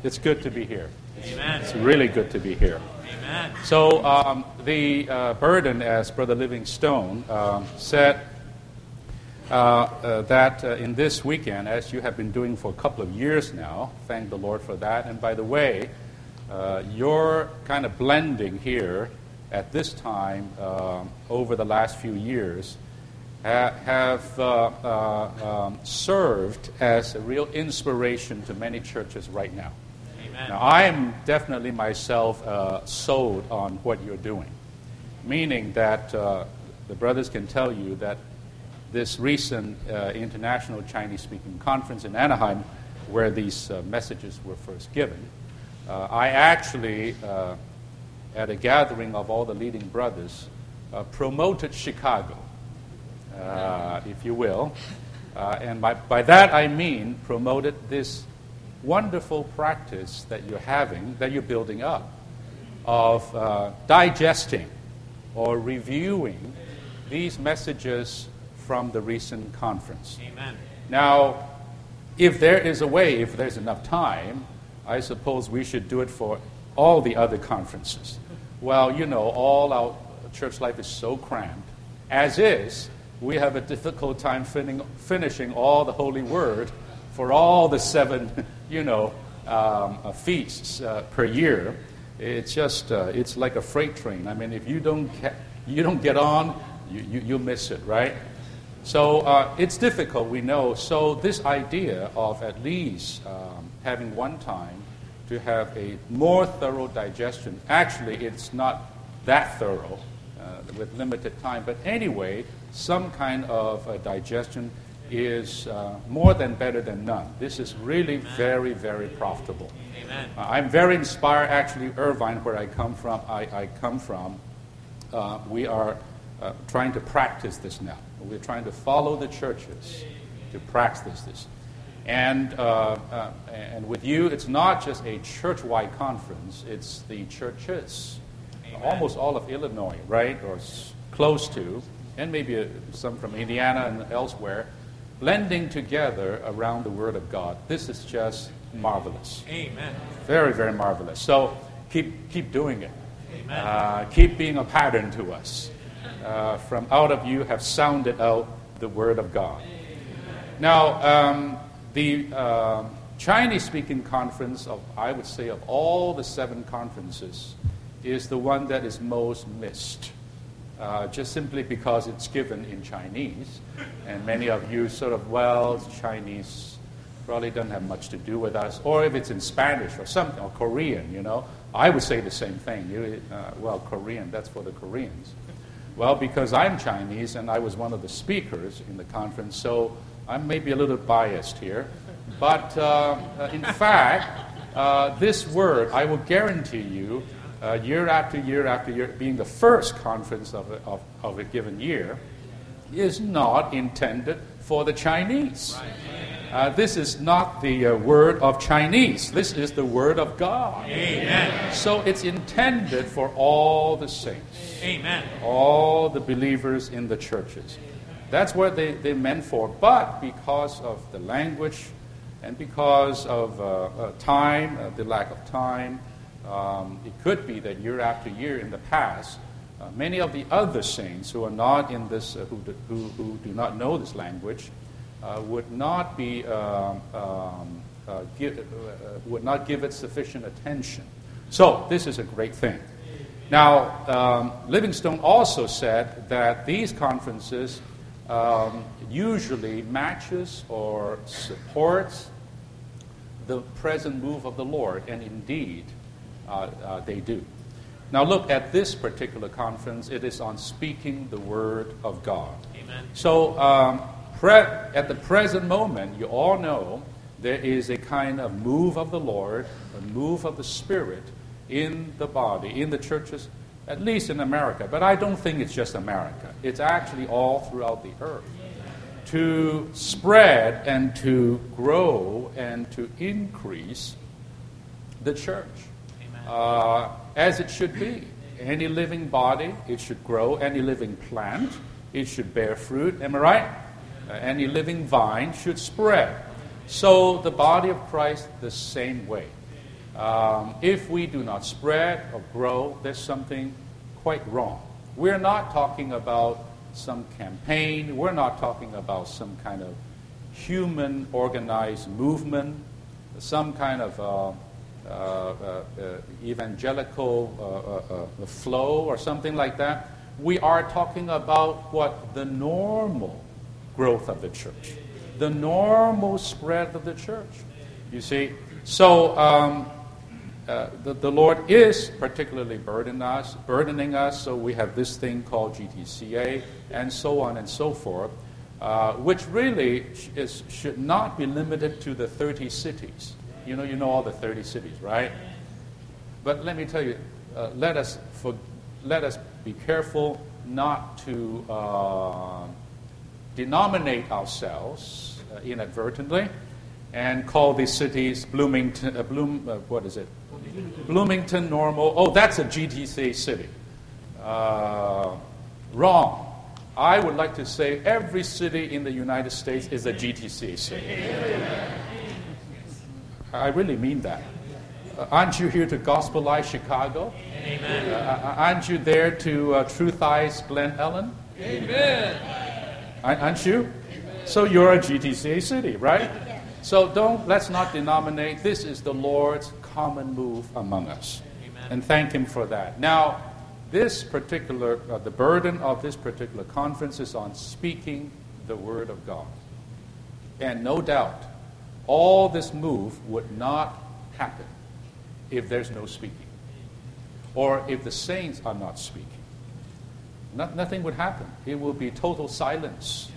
It's good to be here. Amen. It's really good to be here. Amen. So the burden, as Brother Livingstone said, that in this weekend, as you have been doing for a couple of years now, thank the Lord for that. And by the way, your kind of blending here at this time over the last few years have served as a real inspiration to many churches right now. Amen. Now, I am definitely myself sold on what you're doing, meaning that the brothers can tell you that this recent International Chinese-Speaking Conference in Anaheim, where these messages were first given, I actually, at a gathering of all the leading brothers, promoted Chicago, if you will. And by that I mean promoted this wonderful practice that you're having, that you're building up, of digesting or reviewing these messages from the recent conference. Amen. Now, if there is a way, if there's enough time, I suppose we should do it for all the other conferences. Well, you know, all our church life is so cramped. As is, we have a difficult time finishing all the Holy Word for all the 7, feasts per year. It's just, it's like a freight train. I mean, if you don't get on, you miss it, right? So it's difficult, we know. So this idea of at least having one time to have a more thorough digestion, actually it's not that thorough with limited time, but anyway, some kind of digestion is more than better than none. This is really very, very profitable. Amen. I'm very inspired, actually, Irvine, where I come from. We are trying to practice this now. We're trying to follow the churches to practice this. And with you, it's not just a church-wide conference, it's the churches. Amen. Almost all of Illinois, right, or close to, and maybe some from Indiana and elsewhere, blending together around the Word of God. This is just marvelous. Amen. Very, very marvelous. So keep doing it. Amen. Keep being a pattern to us. From out of you have sounded out the Word of God. Now, the Chinese-speaking conference, I would say, of all the 7 conferences, is the one that is most missed. Just simply because it's given in Chinese. And many of you sort of, well, Chinese probably doesn't have much to do with us. Or if it's in Spanish or something, or Korean, I would say the same thing. Korean, that's for the Koreans. Well, because I'm Chinese and I was one of the speakers in the conference, so I'm maybe a little biased here. But in fact, this word, I will guarantee you, year after year after year, being the first conference of a given year, is not intended for the Chinese. This is not the word of Chinese. This is the word of God. Amen. So it's intended for all the saints. Amen. All the believers in the churches. That's what they're meant for. But because of the language and because of time, the lack of time, it could be that year after year in the past, many of the other saints who are not in this, who do not know this language, would not give it sufficient attention. So this is a great thing. Now, Livingstone also said that these conferences usually matches or supports the present move of the Lord, and indeed they do. Now look at this particular conference. It is on speaking the Word of God. Amen. So at the present moment, you all know there is a kind of move of the Lord, a move of the Spirit in the body, in the churches, at least in America. But I don't think it's just America. It's actually all throughout the earth. To spread and to grow and to increase the church. As it should be. Any living body, it should grow. Any living plant, it should bear fruit. Am I right? Any living vine should spread. So the body of Christ, the same way. If we do not spread or grow, there's something quite wrong. We're not talking about some campaign. We're not talking about some kind of human organized movement, some kind of evangelical flow or something like that. We are talking about what the normal growth of the church, the normal spread of the church. You see, so the Lord is particularly burdening us. So we have this thing called GTCA, and so on and so forth, which really should not be limited to the 30 cities. You know all the 30 cities, right? But let me tell you, let us be careful not to denominate ourselves inadvertently and call these cities Bloomington. What is it? Bloomington, Normal. Oh, that's a GTC city. Wrong. I would like to say every city in the United States is a GTC city. I really mean that. Aren't you here to Gospelize Chicago? Amen. Aren't you there to Truthize Glen Ellen? Amen. Aren't you? Amen. So you're a GTCA city, right? Yeah. So let's not denominate. This is the Lord's common move among us. Amen. And thank Him for that. Now, this particular, the burden of this particular conference is on speaking the Word of God. And no doubt, all this move would not happen if there's no speaking, or if the saints are not speaking. Nothing would happen. It will be total silence.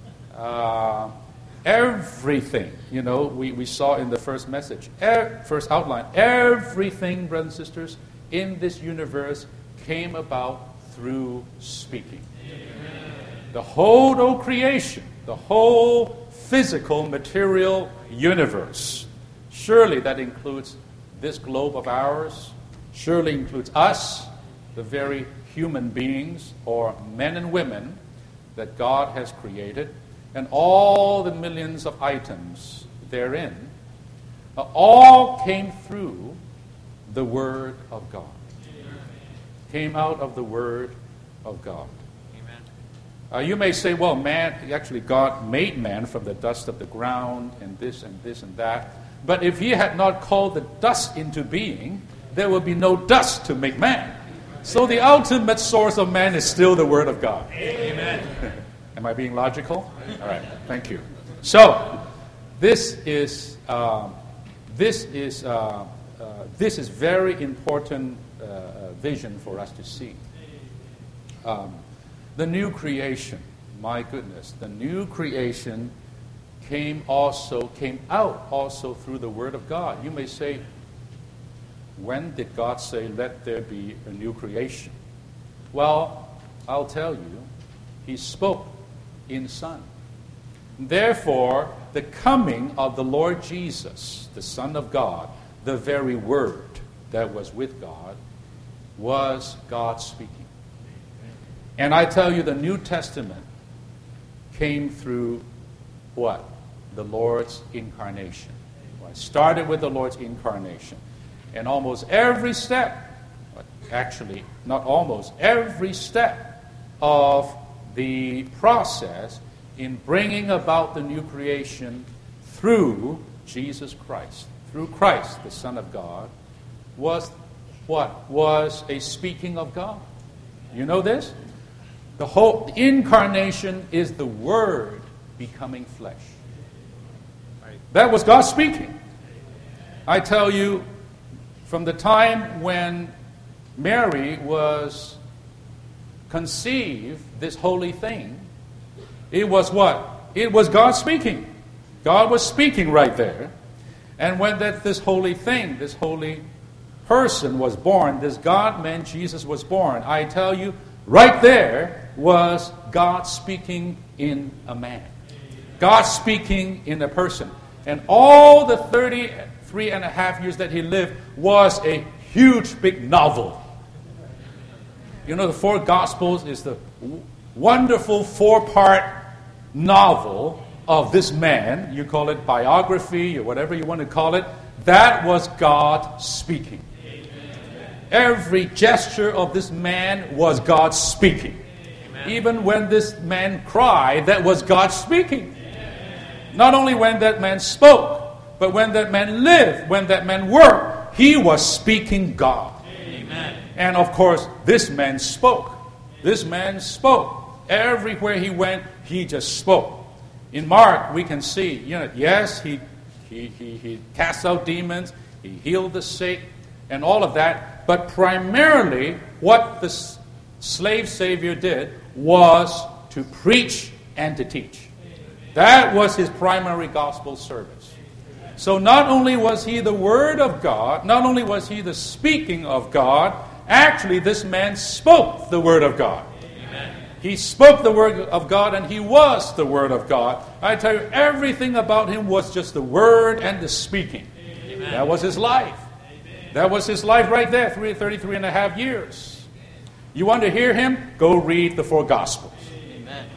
Everything, we saw in the first message, first outline, everything, brothers and sisters, in this universe came about through speaking. Amen. The whole creation, the whole physical, material universe, surely that includes this globe of ours, surely includes us, the very human beings or men and women that God has created, and all the millions of items therein, all came through the Word of God. Came out of the Word of God. You may say, well, God made man from the dust of the ground, and this and this and that. But if He had not called the dust into being, there would be no dust to make man. So the ultimate source of man is still the Word of God. Amen. Am I being logical? All right, thank you. So this is very important vision for us to see. The new creation, my goodness, the new creation came out also through the Word of God. You may say, when did God say, let there be a new creation? Well, I'll tell you, He spoke in Son. Therefore, the coming of the Lord Jesus, the Son of God, the very Word that was with God, was God speaking. And I tell you, the New Testament came through what? The Lord's incarnation. It started with the Lord's incarnation. And almost every step, actually, not almost, every step of the process in bringing about the new creation through Jesus Christ, through Christ, the Son of God, was what? Was a speaking of God. You know this? The whole incarnation is the Word becoming flesh. That was God speaking. I tell you, from the time when Mary was conceived, this holy thing, it was what? It was God speaking. God was speaking right there. And when this holy thing, this holy person was born, this God-man Jesus was born, I tell you, right there was God speaking in a man. God speaking in a person. And all the 33 and a half years that He lived was a huge, big novel. You know, the four Gospels is the wonderful 4-part novel of this man. You call it biography or whatever you want to call it. that was God speaking. Every gesture of this man was God speaking. Even when this man cried, that was God speaking. Not only when that man spoke, but when that man lived, when that man worked, he was speaking God. Amen. And of course, this man spoke. This man spoke. Everywhere he went, he just spoke. In Mark, we can see, yes, he cast out demons, he healed the sick, and all of that. But primarily, what the slave Savior did was to preach and to teach. That was his primary gospel service. So not only was he the Word of God, not only was he the speaking of God, actually this man spoke the Word of God. Amen. He spoke the Word of God and he was the Word of God. I tell you, everything about him was just the Word and the speaking. Amen. That was his life. That was his life right there, 33 and a half years. You want to hear him? Go read the 4 Gospels. Amen.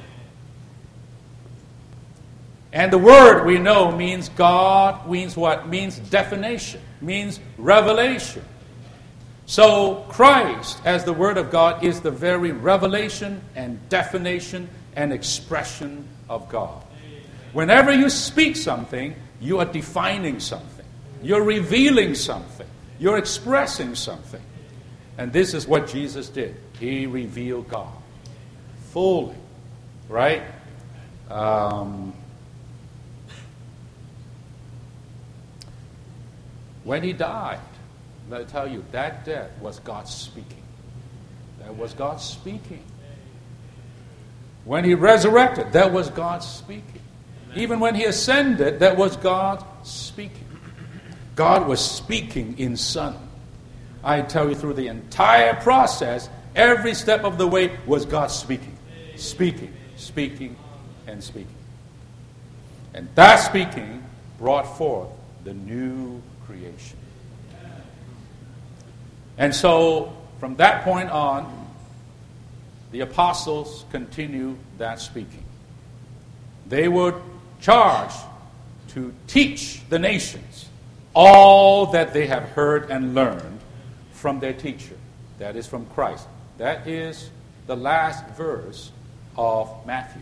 And the word we know means God, means what? Means definition, means revelation. So Christ, as the Word of God, is the very revelation and definition and expression of God. Whenever you speak something, you are defining something. You're revealing something. You're expressing something. And this is what Jesus did. He revealed God fully, right? When he died, let me tell you, that death was God speaking. That was God speaking. When he resurrected, that was God speaking. Even when he ascended, that was God speaking. God was speaking in Son. I tell you, through the entire process, every step of the way was God speaking. Speaking, speaking, and speaking. And that speaking brought forth the new creation. And so, from that point on, the apostles continue that speaking. They were charged to teach the nations all that they have heard and learned from their teacher. That is from Christ. That is the last verse of Matthew.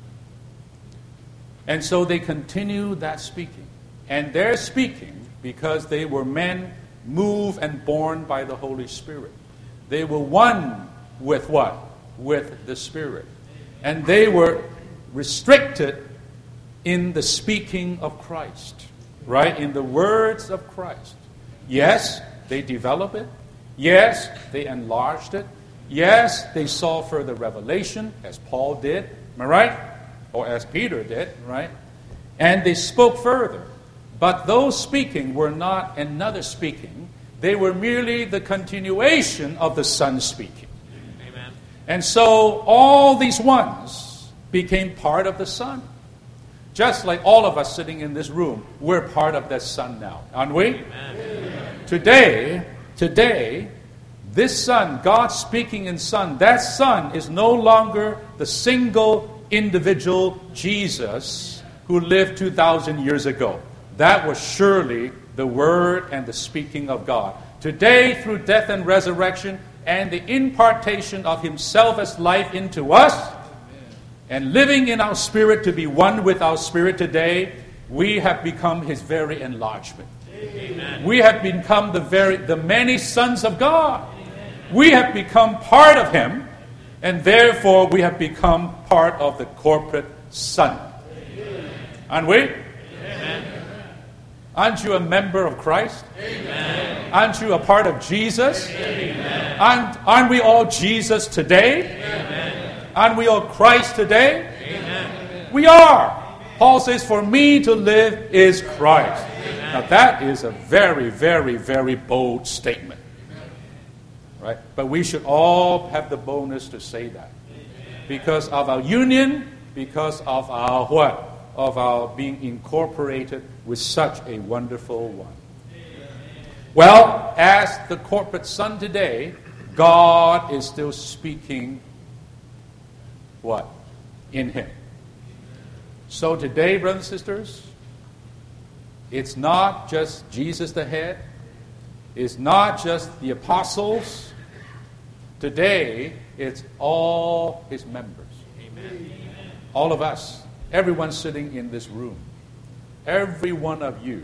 And so they continue that speaking. And they're speaking because they were men moved and born by the Holy Spirit. They were one with what? With the Spirit. And they were restricted in the speaking of Christ. Right? In the words of Christ. Yes, they developed it. Yes, they enlarged it. Yes, they saw further revelation, as Paul did. Am I right? Or as Peter did, right? And they spoke further. But those speaking were not another speaking. They were merely the continuation of the Son speaking. Amen. And so all these ones became part of the Son. Just like all of us sitting in this room, we're part of that Son now, aren't we? Amen. Today, this Son, God speaking in Son, that Son is no longer the single individual Jesus who lived 2,000 years ago. That was surely the Word and the speaking of God. Today, through death and resurrection and the impartation of Himself as life into us, and living in our spirit to be one with our spirit today, we have become His very enlargement. Amen. We have become the many sons of God. We have become part of Him, and therefore we have become part of the corporate Son. Aren't we? Amen. Aren't you a member of Christ? Amen. Aren't you a part of Jesus? Amen. Aren't we all Jesus today? Amen. Aren't we all Christ today? Amen. We are. Paul says, for me to live is Christ. Now that is a very, very, very bold statement. Right? But we should all have the boldness to say that. Because of our union, because of our what? Of our being incorporated with such a wonderful one. Well, as the corporate Son today, God is still speaking what? In Him. So today, brothers and sisters, It's not just Jesus the head. It's not just the apostles. Today, it's all his members. Amen. All of us. Everyone sitting in this room. Every one of you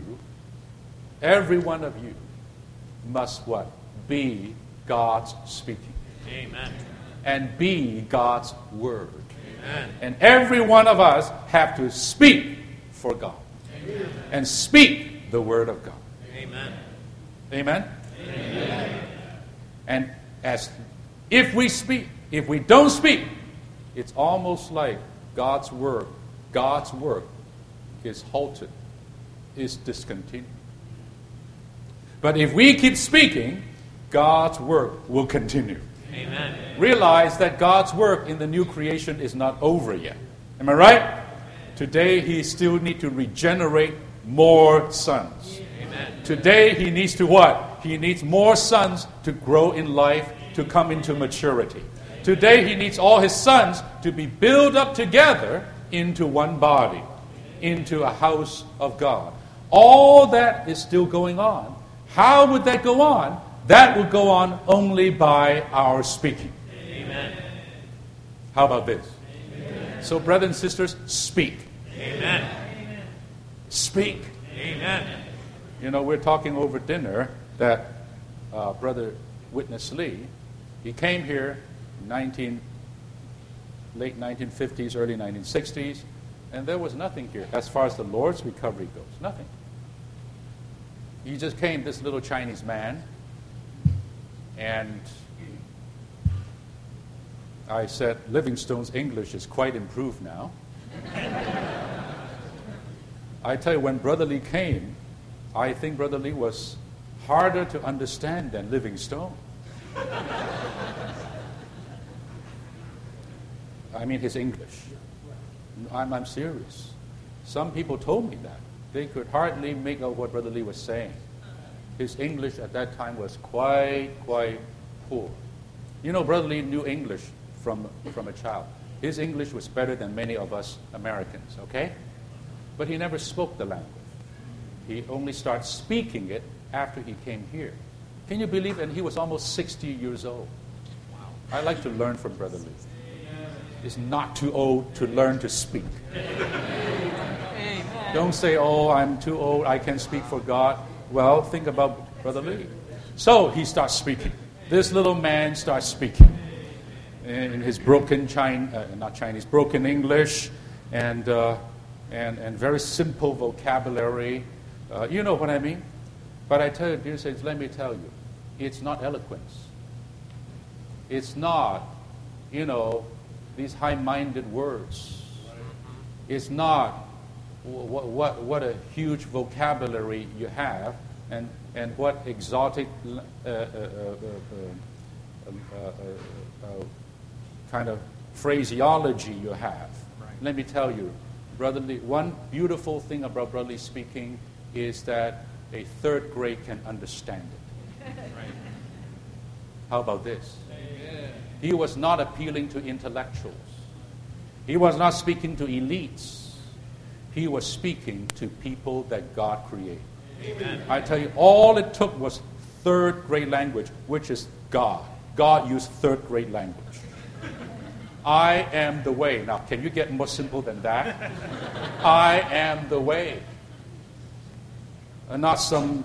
must what? Be God's speaking. Amen. And be God's word. Amen. And every one of us have to speak for God. Amen. And speak the word of God. Amen. Amen? Amen. And if we don't speak, it's almost like God's work is halted, is discontinued. But if we keep speaking, God's work will continue. Amen. Realize that God's work in the new creation is not over yet. Am I right? Today he still needs to regenerate more sons. Amen. Today he needs to what? He needs more sons to grow in life, to come into maturity. Today he needs all his sons to be built up together into one body, into a house of God. All that is still going on. How would that go on? That would go on only by our speaking. Amen. How about this? Amen. So, brothers and sisters, speak. Amen. Speak. Amen. You know, we're talking over dinner that Brother Witness Lee, he came here in late 1950s, early 1960s, and there was nothing here as far as the Lord's recovery goes. Nothing. He just came, this little Chinese man, and I said, Livingstone's English is quite improved now. I tell you, when Brother Lee came, I think Brother Lee was harder to understand than Livingstone. I mean, his English. I'm serious. Some people told me that. They could hardly make out what Brother Lee was saying. His English at that time was quite poor. You know, Brother Lee knew English from a child. His English was better than many of us Americans, okay? But he never spoke the language. He only started speaking it after he came here. Can you believe? And he was almost 60 years old. Wow. I like to learn from Brother Lee. He's not too old to learn to speak. Amen. Don't say, oh, I'm too old, I can't speak for God. Well, think about Brother Lee. So he starts speaking. This little man starts speaking in his broken broken English and very simple vocabulary. You know what I mean? But I tell you, dear saints, let me tell you, it's not eloquence. It's not, these high-minded words. It's not what a huge vocabulary you have and what exotic kind of phraseology you have. Right. Let me tell you, Brother Lee, one beautiful thing about Brother Lee speaking is that a third grade can understand it. Right. How about this? Amen. He was not appealing to intellectuals. He was not speaking to elites. He was speaking to people that God created. Amen. I tell you, all it took was third grade language, which is God. God used third grade language. I am the way. Now, can you get more simple than that? I am the way. Not some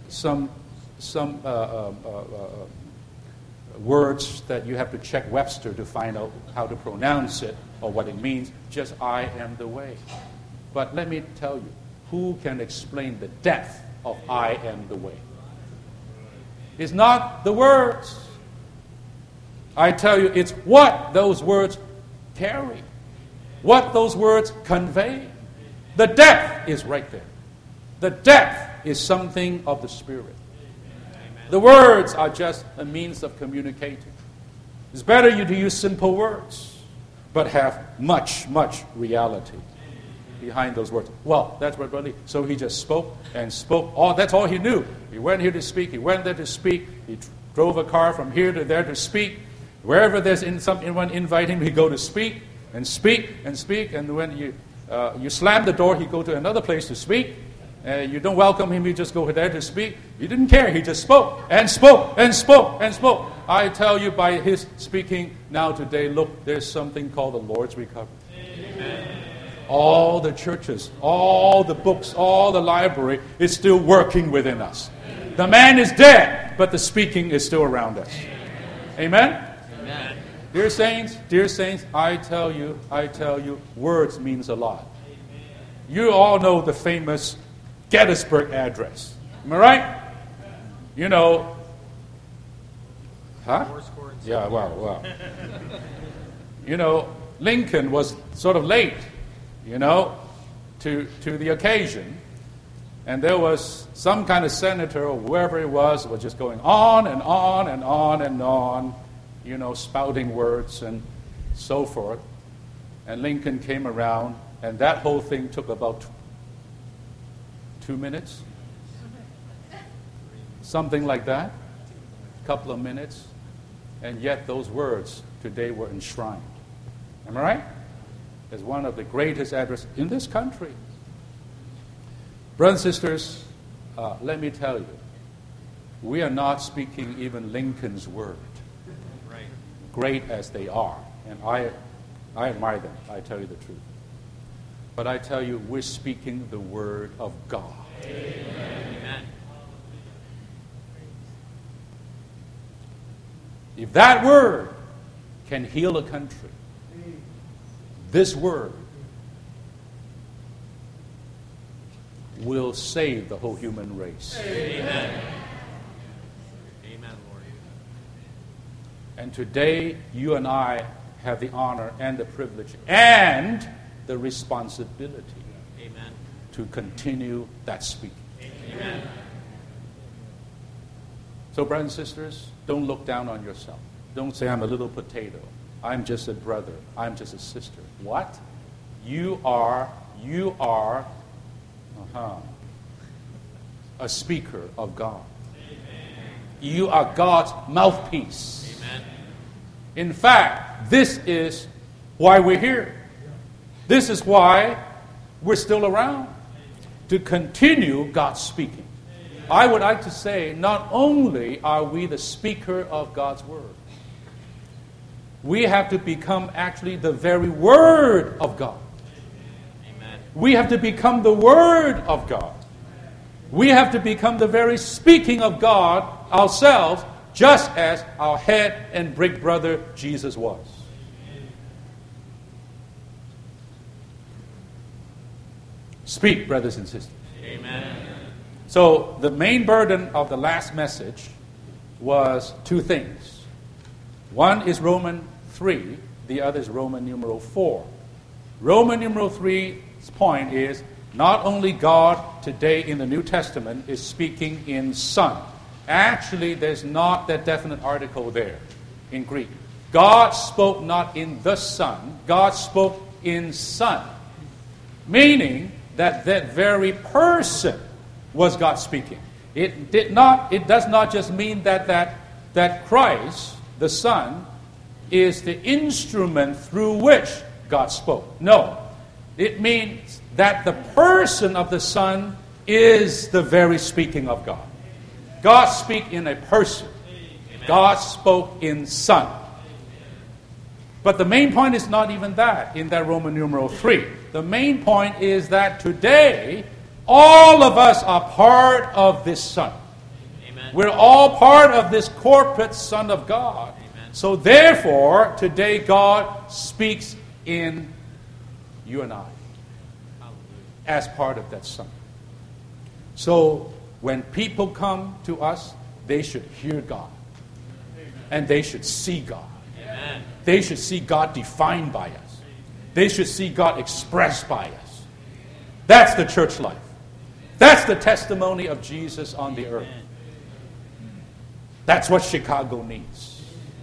words that you have to check Webster to find out how to pronounce it or what it means. Just I am the way. But let me tell you, who can explain the depth of I am the way? It's not the words. I tell you, it's what those words carry, what those words convey. The depth is right there. The depth is something of the Spirit. The words are just a means of communicating. It's better you to use simple words, but have much reality behind those words. Well, that's what Brother Lee. So he just spoke and spoke. That's all he knew. He went here to speak. He went there to speak. He drove a car from here to there to speak. Wherever there's someone invite him, he go to speak and speak and speak. And when you slam the door, he go to another place to speak. You don't welcome him, you just go there to speak. He didn't care. He just spoke and spoke and spoke and spoke. I tell you, by his speaking now today, look, there's something called the Lord's recovery. Amen. All the churches, all the books, all the library is still working within us. The man is dead, but the speaking is still around us. Amen? Amen. Dear saints, I tell you, words means a lot. You all know the famous Gettysburg Address. Am I right? You know. Huh? Yeah, wow. You know, Lincoln was sort of late, to the occasion. And there was some kind of senator or whoever it was just going on and on and on and on, spouting words and so forth. And Lincoln came around, and that whole thing took about 2 minutes. Something like that. A couple of minutes. And yet those words today were enshrined. Am I right? As one of the greatest addresses in this country. Brothers and sisters, let me tell you, we are not speaking even Lincoln's word. Right. Great as they are. And I admire them, I tell you the truth. But I tell you, we're speaking the word of God. Amen. If that word can heal a country, this word will save the whole human race. Amen. Amen, Lord. And today, you and I have the honor and the privilege and the responsibility Amen. to continue that speaking. Amen. So, brothers and sisters, don't look down on yourself. Don't say, I'm a little potato. I'm just a brother. I'm just a sister. What? You are a speaker of God. You are God's mouthpiece. Amen. In fact, this is why we're here. This is why we're still around. To continue God's speaking. I would like to say, not only are we the speaker of God's word, we have to become actually the very word of God. Amen. We have to become the word of God. We have to become the very speaking of God ourselves, just as our head and big brother Jesus was. Speak, brothers and sisters. Amen. So the main burden of the last message was two things. One is Romans 3, the other is Roman numeral 4. Roman numeral 3's point is not only God today in the New Testament is speaking in Son. Actually, there's not that definite article there in Greek. God spoke not in the Son, God spoke in Son. Meaning that very person was God speaking. It does not just mean that Christ, the Son, is the instrument through which God spoke. No. It means that the person of the Son is the very speaking of God. God speak in a person. God spoke in Son. But the main point is not even that in that Roman numeral 3. The main point is that today, all of us are part of this Son. Amen. We're all part of this corporate Son of God. Amen. So therefore, today God speaks in you and I as part of that Son. So when people come to us, they should hear God. And they should see God. Amen. They should see God defined by us. They should see God expressed by us. That's the church life. That's the testimony of Jesus on the earth. That's what Chicago needs.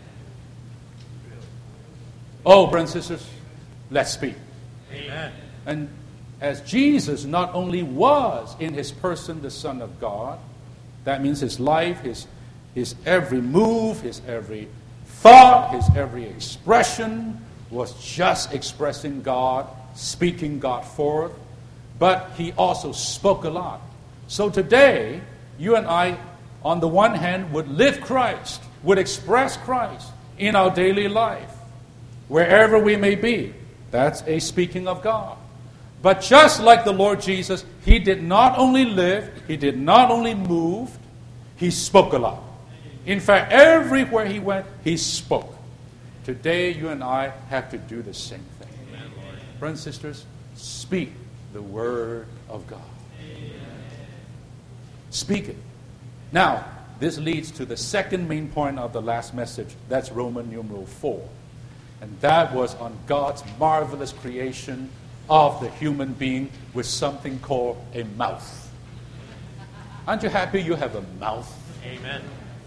Oh, brothers and sisters, let's speak. Amen. And as Jesus not only was in his person the Son of God, that means his life, his every move, his every thought, his every expression was just expressing God, speaking God forth. But he also spoke a lot. So today, you and I, on the one hand, would live Christ, would express Christ in our daily life, wherever we may be. That's a speaking of God. But just like the Lord Jesus, He did not only live, He did not only move, He spoke a lot. In fact, everywhere He went, He spoke. Today, you and I have to do the same thing. Amen, brothers and sisters, speak the Word of God. Amen. Speak it. Now, this leads to the second main point of the last message. That's Roman numeral 4. And that was on God's marvelous creation of the human being with something called a mouth. Aren't you happy you have a mouth? Amen.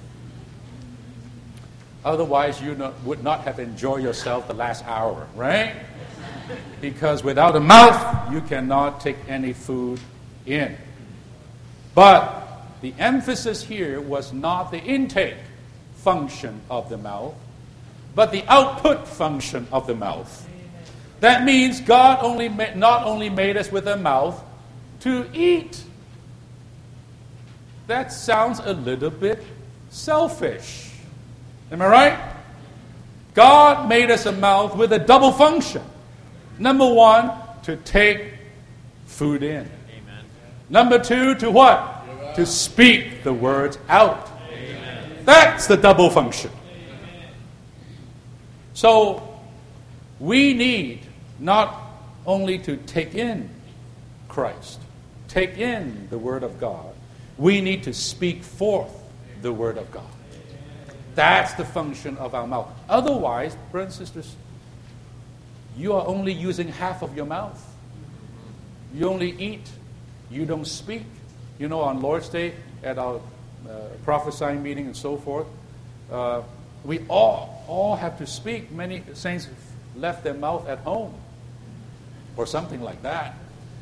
Otherwise, you would not have enjoyed yourself the last hour, right? Because without a mouth, you cannot take any food in. But the emphasis here was not the intake function of the mouth, but the output function of the mouth. That means God not only made us with a mouth to eat. That sounds a little bit selfish. Am I right? God made us a mouth with a double function. Number one, to take food in. Amen. Number two, to what? To speak the words out. Amen. That's the double function. So, we need not only to take in Christ, take in the Word of God, we need to speak forth the Word of God. That's the function of our mouth. Otherwise, brothers and sisters, you are only using half of your mouth. You only eat. You don't speak. You know, on Lord's Day, at our prophesying meeting and so forth, we all have to speak. Many saints have left their mouth at home or something like that.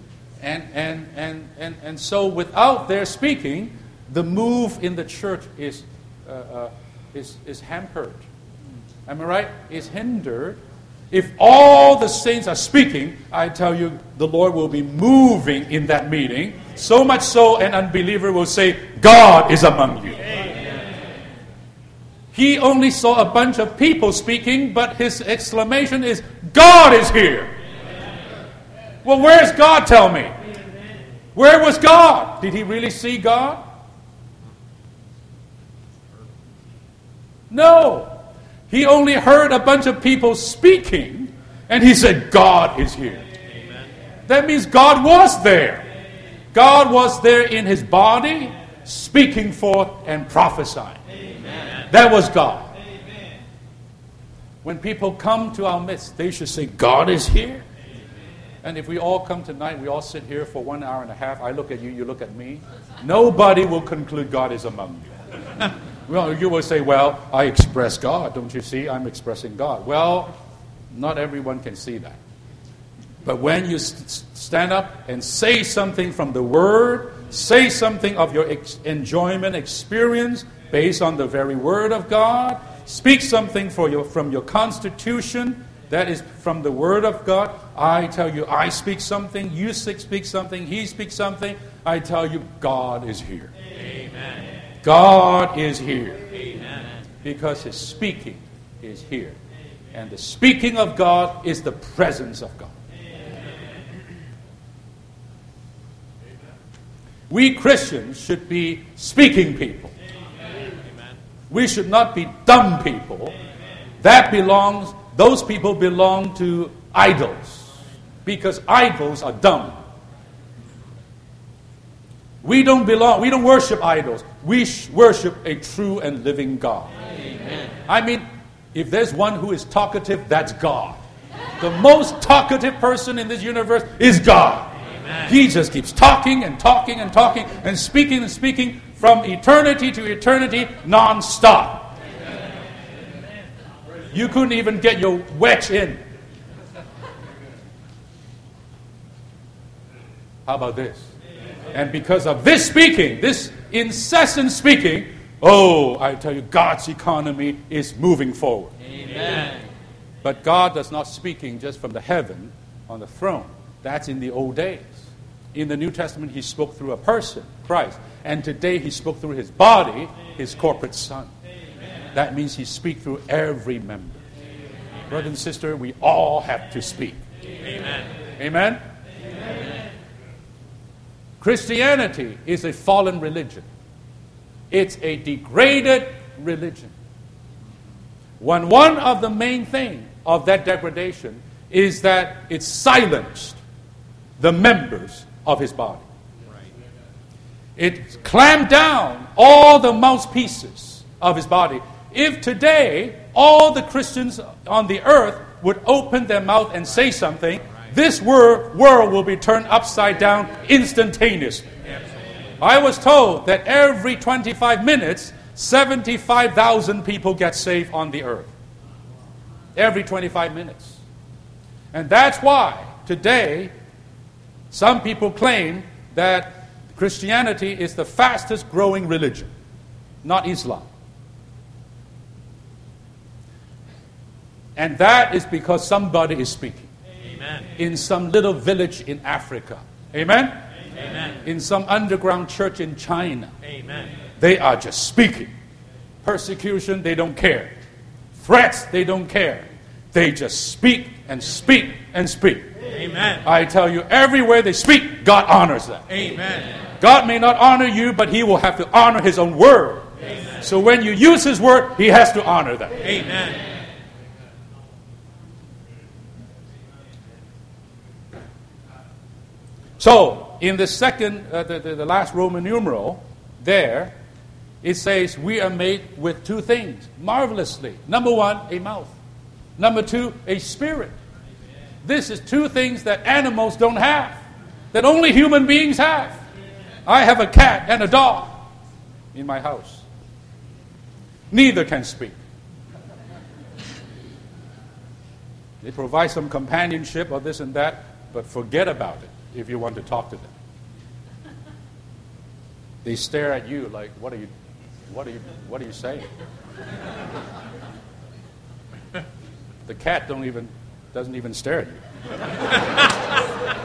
And so without their speaking, the move in the church is hampered. Am I right? Is hindered. If all the saints are speaking, I tell you, the Lord will be moving in that meeting. So much so, an unbeliever will say, God is among you. Amen. He only saw a bunch of people speaking, but his exclamation is, God is here. Amen. Well, where's God, tell me? Amen. Where was God? Did he really see God? No. He only heard a bunch of people speaking, and he said, God is here. Amen. That means God was there. God was there in his body, speaking forth and prophesying. Amen. That was God. Amen. When people come to our midst, they should say, God is here. Amen. And if we all come tonight, we all sit here for 1 hour and a half, I look at you, you look at me, nobody will conclude God is among you. Well, you will say, well, I express God. Don't you see? I'm expressing God. Well, not everyone can see that. But when you stand up and say something from the Word, say something of your enjoyment, experience, based on the very Word of God, speak something from your constitution, that is from the Word of God. I tell you, I speak something, you speak something, he speaks something. I tell you, God is here. Amen. God is here. Amen. Because his speaking is here. And the speaking of God is the presence of God. Amen. We Christians should be speaking people. Amen. We should not be dumb people. Amen. Those people belong to idols. Because idols are dumb. We don't worship idols. We worship a true and living God. Amen. I mean, if there's one who is talkative, that's God. The most talkative person in this universe is God. Amen. He just keeps talking and talking and talking and speaking from eternity to eternity non-stop. Amen. You couldn't even get your wedge in. How about this? And because of this speaking, this incessant speaking, I tell you, God's economy is moving forward. Amen. But God does not speaking just from the heaven on the throne. That's in the old days. In the New Testament, he spoke through a person, Christ. And today, he spoke through his body, his corporate Son. That means he speaks through every member. Brother and sister, we all have to speak. Amen. Amen? Amen. Christianity is a fallen religion. It's a degraded religion. One of the main things of that degradation is that it silenced the members of his body. It clamped down all the mouthpieces of his body. If today all the Christians on the earth would open their mouth and say something, this world will be turned upside down instantaneously. I was told that every 25 minutes, 75,000 people get saved on the earth. Every 25 minutes. And that's why today some people claim that Christianity is the fastest growing religion, not Islam. And that is because somebody is speaking. Amen. In some little village in Africa. Amen? Amen. In some underground church in China. Amen. They are just speaking. Persecution, they don't care. Threats, they don't care. They just speak and speak and speak. Amen. I tell you, everywhere they speak, God honors them. Amen. God may not honor you, but He will have to honor His own word. Amen. So when you use His word, He has to honor that. Amen. So, in the second, the last Roman numeral, there, it says we are made with two things, marvelously. Number one, a mouth. Number two, a spirit. This is two things that animals don't have, that only human beings have. I have a cat and a dog in my house. Neither can speak. They provide some companionship or this and that, but forget about it if you want to talk to them. They stare at you like, what are you saying? The cat doesn't even stare at you.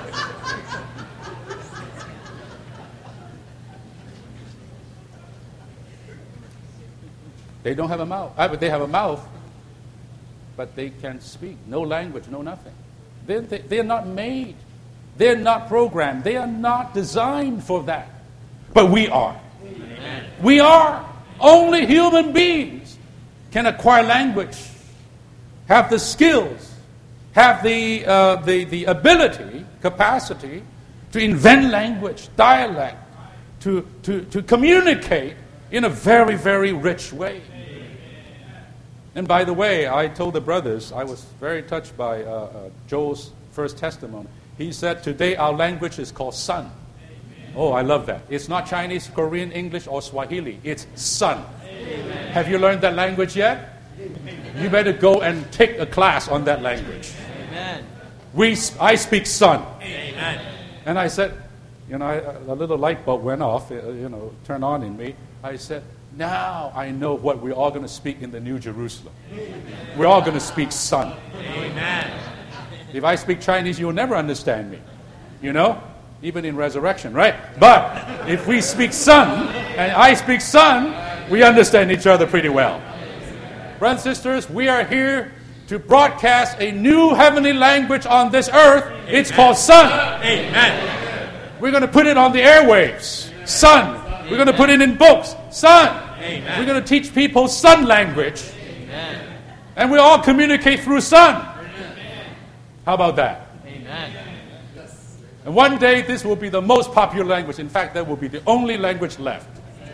They don't have a mouth. But they have a mouth, but they can't speak. No language, no nothing. They're not made. They're not programmed. They are not designed for that. But we are. Amen. We are. Only human beings can acquire language, have the skills, have the ability, capacity to invent language, dialect, to communicate in a very, very rich way. And by the way, I told the brothers, I was very touched by Joel's first testimony. He said, today our language is called Son. Oh, I love that. It's not Chinese, Korean, English, or Swahili. It's Son. Amen. Have you learned that language yet? Amen. You better go and take a class on that language. Amen. I speak Son. Amen. And I said, a little light bulb went off, turned on in me. I said, now I know what we're all going to speak in the New Jerusalem. We're all going to speak Son. Amen. If I speak Chinese, you'll never understand me. Even in resurrection, right? But if we speak Son, and I speak Son, we understand each other pretty well. Brothers and sisters, we are here to broadcast a new heavenly language on this earth. Amen. It's called Son. Amen. We're going to put it on the airwaves. Son. We're going to put it in books. Son. Amen. We're going to teach people Son language. Amen. And we all communicate through Son. How about that? Amen. And one day this will be the most popular language. In fact, that will be the only language left.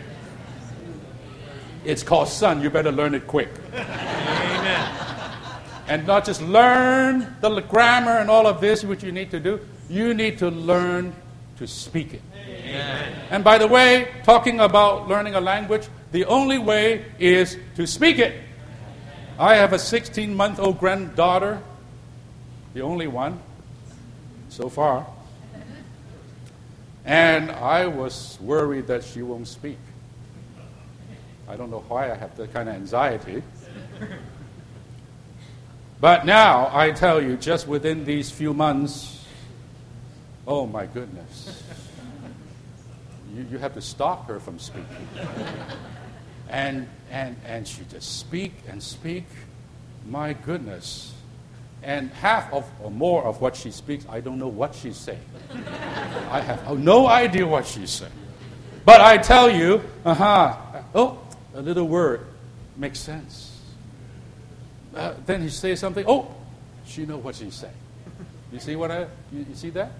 It's called Son. You better learn it quick. Amen. And not just learn the grammar and all of this, which you need to do. You need to learn to speak it. Amen. And by the way, talking about learning a language, the only way is to speak it. I have a 16-month-old granddaughter, the only one so far. And I was worried that she won't speak. I don't know why I have that kind of anxiety. But now, I tell you, just within these few months, Oh my goodness. You have to stop her from speaking. And she just speak and speak. My goodness. And half of or more of what she speaks, I don't know what she's saying. I have no idea what she's saying. But I tell you, a little word makes sense. Then he says something, she knows what she's saying. You see you see that?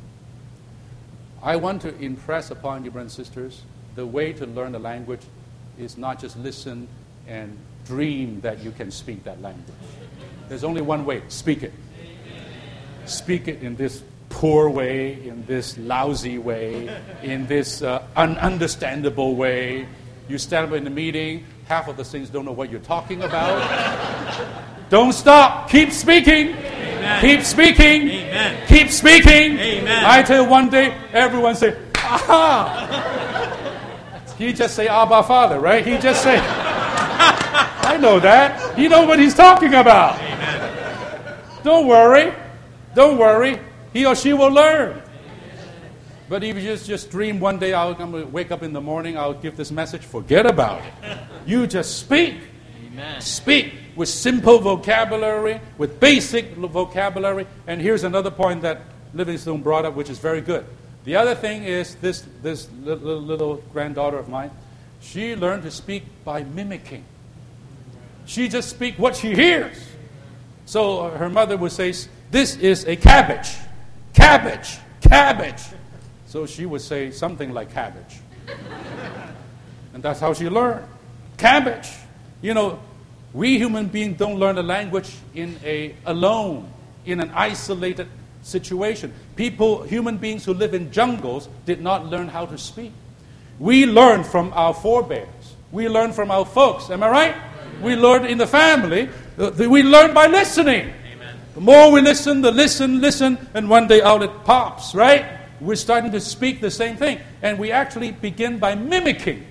I want to impress upon you, brothers and sisters, the way to learn the language is not just listen and dream that you can speak that language. There's only one way. Speak it. Speak it in this poor way, in this lousy way, in this ununderstandable way. You stand up in the meeting, half of the things don't know what you're talking about. Don't stop. Keep speaking. Amen. Keep speaking. Amen. Keep speaking. Amen. I tell you, one day, everyone say, aha. He just say, Abba, Father, right? He just say, I know that. He knows what he's talking about. Amen. Don't worry. Don't worry. He or she will learn. But if you just dream one day, I'm going to wake up in the morning, I'll give this message, forget about it. You just speak. Amen. Speak with simple vocabulary, with basic vocabulary. And here's another point that Livingstone brought up, which is very good. The other thing is this little granddaughter of mine, she learned to speak by mimicking. She just speaks what she hears. So her mother would say, this is a cabbage. Cabbage. Cabbage. So she would say something like cabbage. And that's how she learned. Cabbage. You know, we human beings don't learn the language alone, in an isolated situation. Human beings who live in jungles did not learn how to speak. We learn from our forebears. We learn from our folks. Am I right? We learn in the family. We learn by listening. Amen. The more we listen, and one day out it pops, right? We're starting to speak the same thing. And we actually begin by mimicking.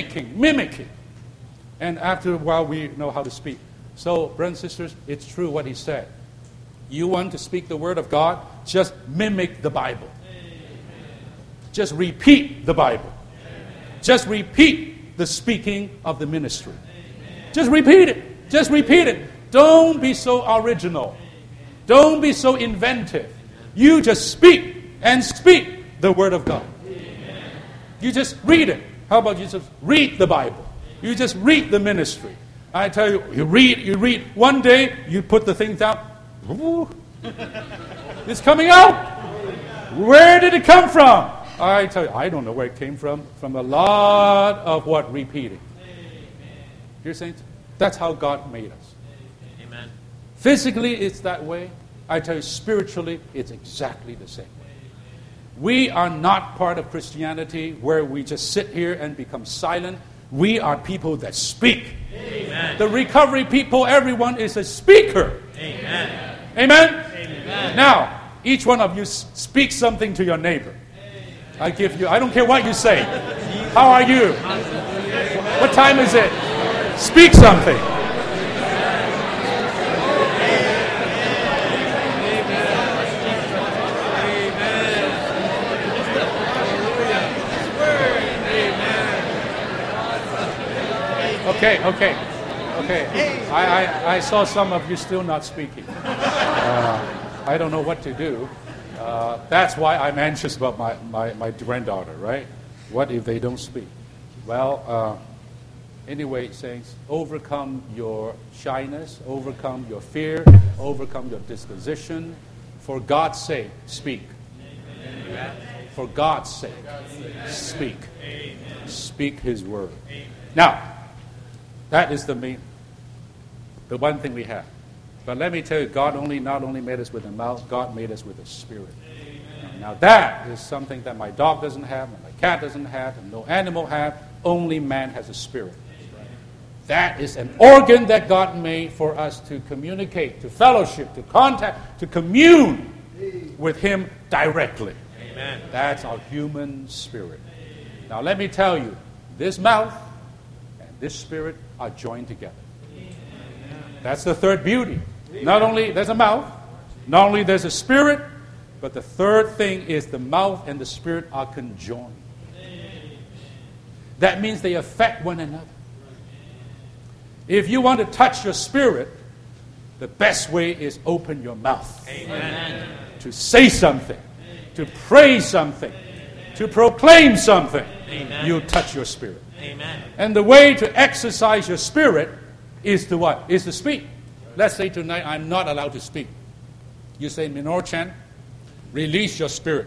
And after a while, we know how to speak. So, brothers and sisters, it's true what he said. You want to speak the word of God, just mimic the Bible. Just repeat the Bible. Just repeat the speaking of the ministry. Just repeat it. Just repeat it. Don't be so original. Don't be so inventive. You just speak and speak the word of God. You just read it. How about you just read the Bible? You just read the ministry. I tell you, you read. One day, you put the thing down. Ooh, it's coming out. Where did it come from? I tell you, I don't know where it came from. From a lot of what? Repeating. You're saying that's how God made us. Amen. Physically, it's that way. I tell you, spiritually, it's exactly the same way. We are not part of Christianity where we just sit here and become silent. We are people that speak. Amen. The recovery people, everyone is a speaker. Amen. Amen? Amen. Now, each one of you speak something to your neighbor. I don't care what you say. How are you? What time is it? Speak something. Okay. I saw some of you still not speaking. I don't know what to do. That's why I'm anxious about my granddaughter, right? What if they don't speak? Well, anyway, saints, overcome your shyness, overcome your fear, overcome your disposition. For God's sake, speak. Amen. For God's sake, speak. Speak His word. Now, that is the one thing we have. But let me tell you, God not only made us with a mouth, God made us with a spirit. Now that is something that my dog doesn't have, and my cat doesn't have, and no animal have. Only man has a spirit. That is an organ that God made for us to communicate, to fellowship, to contact, to commune with Him directly. Amen. That's our human spirit. Now let me tell you, this mouth and this spirit are joined together. That's the third beauty. Not only there's a mouth, not only there's a spirit, But the third thing is the mouth and the spirit are conjoined. That means they affect one another. If you want to touch your spirit, the best way is open your mouth. Amen. To say something, to pray something, to proclaim something. Amen. You'll touch your spirit. Amen. And the way to exercise your spirit is to what? Is to speak. Let's say tonight I'm not allowed to speak. You say, Minoru Chan, release your spirit.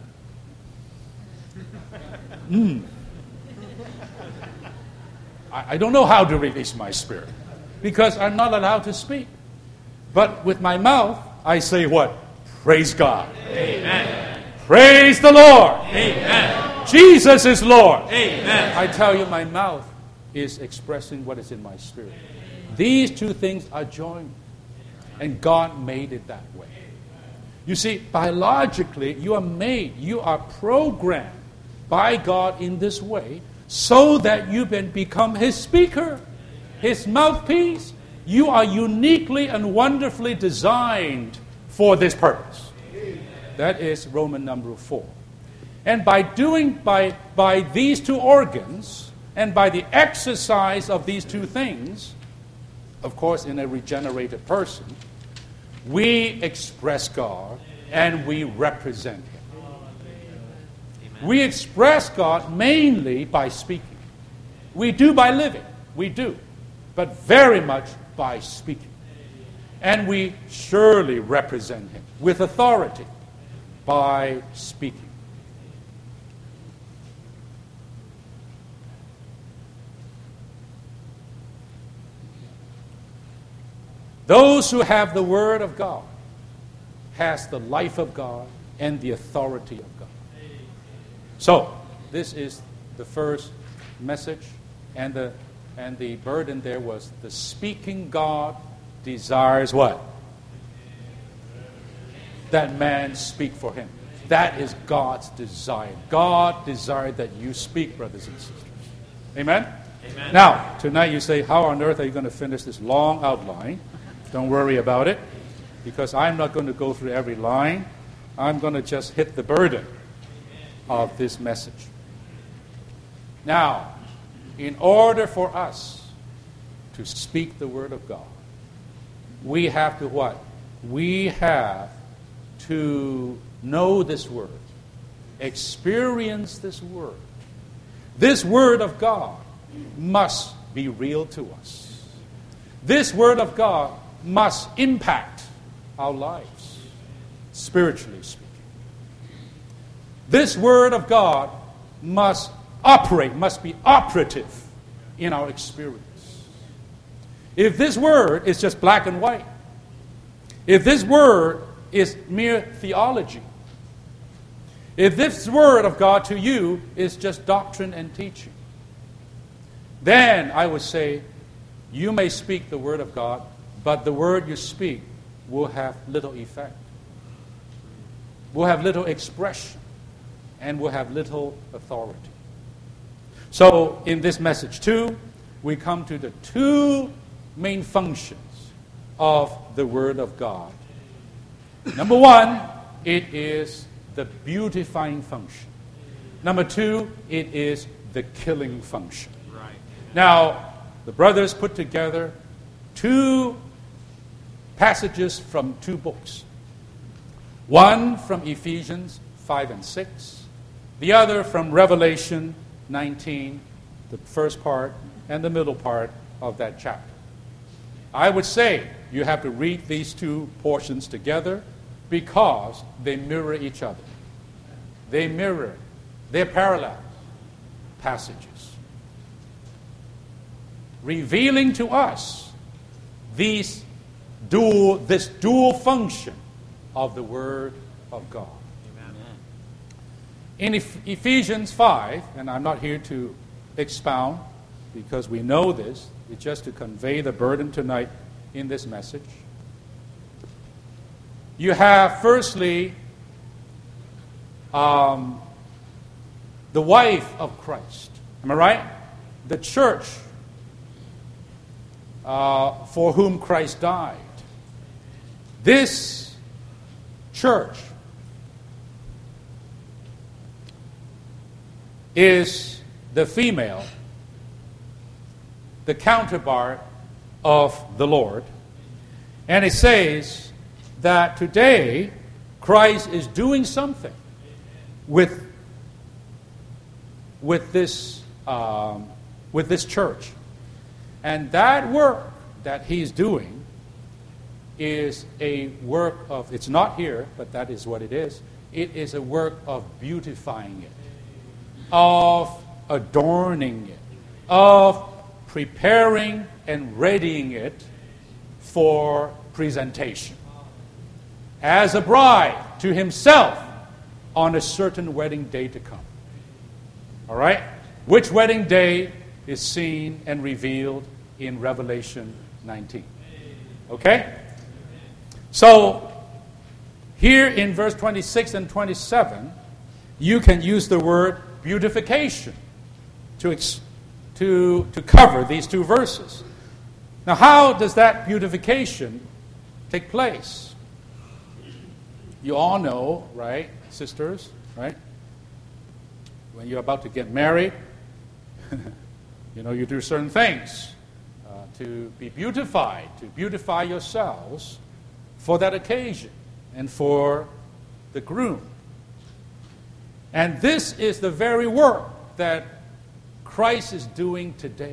I don't know how to release my spirit because I'm not allowed to speak. But with my mouth, I say what? Praise God. Amen. Praise the Lord. Amen. Jesus is Lord. Amen. I tell you, my mouth is expressing what is in my spirit. These two things are joined. And God made it that way. You see, biologically, you are made, you are programmed by God in this way so that you can become His speaker, His mouthpiece. You are uniquely and wonderfully designed for this purpose. That is Roman number 4. And by these two organs and by the exercise of these two things, of course, in a regenerated person, we express God and we represent Him. Amen. We express God mainly by speaking. We do by living. We do. But very much by speaking. And we surely represent Him with authority by speaking. Those who have the Word of God has the life of God and the authority of God. So, this is the first message, and the burden there was the speaking God desires what? That man speak for him. That is God's desire. God desired that you speak, brothers and sisters. Amen? Amen. Now, tonight you say, how on earth are you going to finish this long outline? Don't worry about it, because I'm not going to go through every line. I'm going to just hit the burden of this message. Now, in order for us to speak the Word of God, we have to what? We have to know this Word, experience this Word. This Word of God must be real to us. This Word of God must impact our lives, spiritually speaking. This Word of God must be operative in our experience. If this Word is just black and white, if this Word is mere theology, if this Word of God to you is just doctrine and teaching, then I would say you may speak the Word of God, but the word you speak will have little effect, will have little expression, and will have little authority. So, in this message too, we come to the two main functions of the Word of God. Number one, it is the beautifying function. Number two, it is the killing function. Right. Now, the brothers put together two passages from two books. One from Ephesians 5 and 6. The other from Revelation 19, the first part and the middle part of that chapter. I would say you have to read these two portions together because they mirror each other. They're parallel passages, revealing to us this dual function of the Word of God. Amen. In Ephesians 5, and I'm not here to expound because we know this, it's just to convey the burden tonight in this message. You have, firstly, the wife of Christ. Am I right? The church for whom Christ died. This church is the female, the counterpart of the Lord. And it says that today Christ is doing something with this church. And that work that he's doing is a work of, it's not here, but that is what it is. It is a work of beautifying it, of adorning it, of preparing and readying it for presentation as a bride to himself on a certain wedding day to come. All right? Which wedding day is seen and revealed in Revelation 19. Okay? So, here in verse 26 and 27, you can use the word beautification to cover these two verses. Now, how does that beautification take place? You all know, right, sisters, right? When you're about to get married, you do certain things to be beautified, to beautify yourselves for that occasion and for the groom. And this is the very work that Christ is doing today.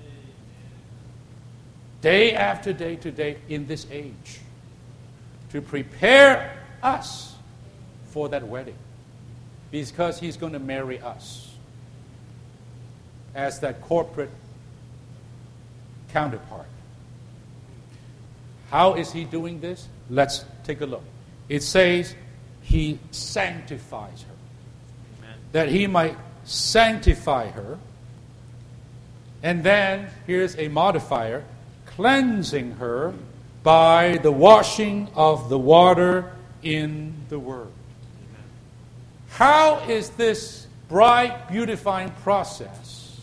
Day after day to day in this age. To prepare us for that wedding. Because he's going to marry us as that corporate counterpart. How is he doing this? Let's take a look. It says he sanctifies her. Amen. That he might sanctify her. And then, here's a modifier, cleansing her by the washing of the water in the Word. Amen. How is this bride beautifying process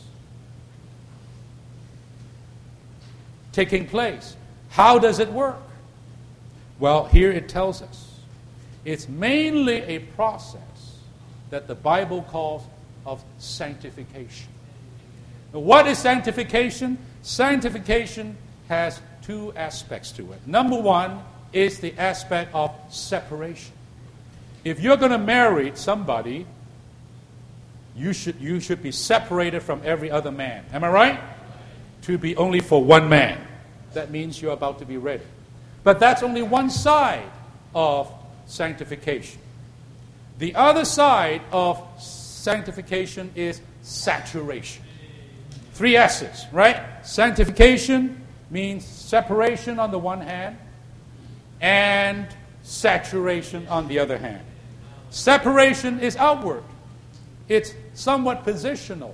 taking place? How does it work? Well, here it tells us. It's mainly a process that the Bible calls of sanctification. Now, what is sanctification? Sanctification has two aspects to it. Number one is the aspect of separation. If you're going to marry somebody, you should be separated from every other man. Am I right? To be only for one man. That means you're about to be ready. But that's only one side of sanctification. The other side of sanctification is saturation. 3 S's, right? Sanctification means separation on the one hand and saturation on the other hand. Separation is outward. It's somewhat positional.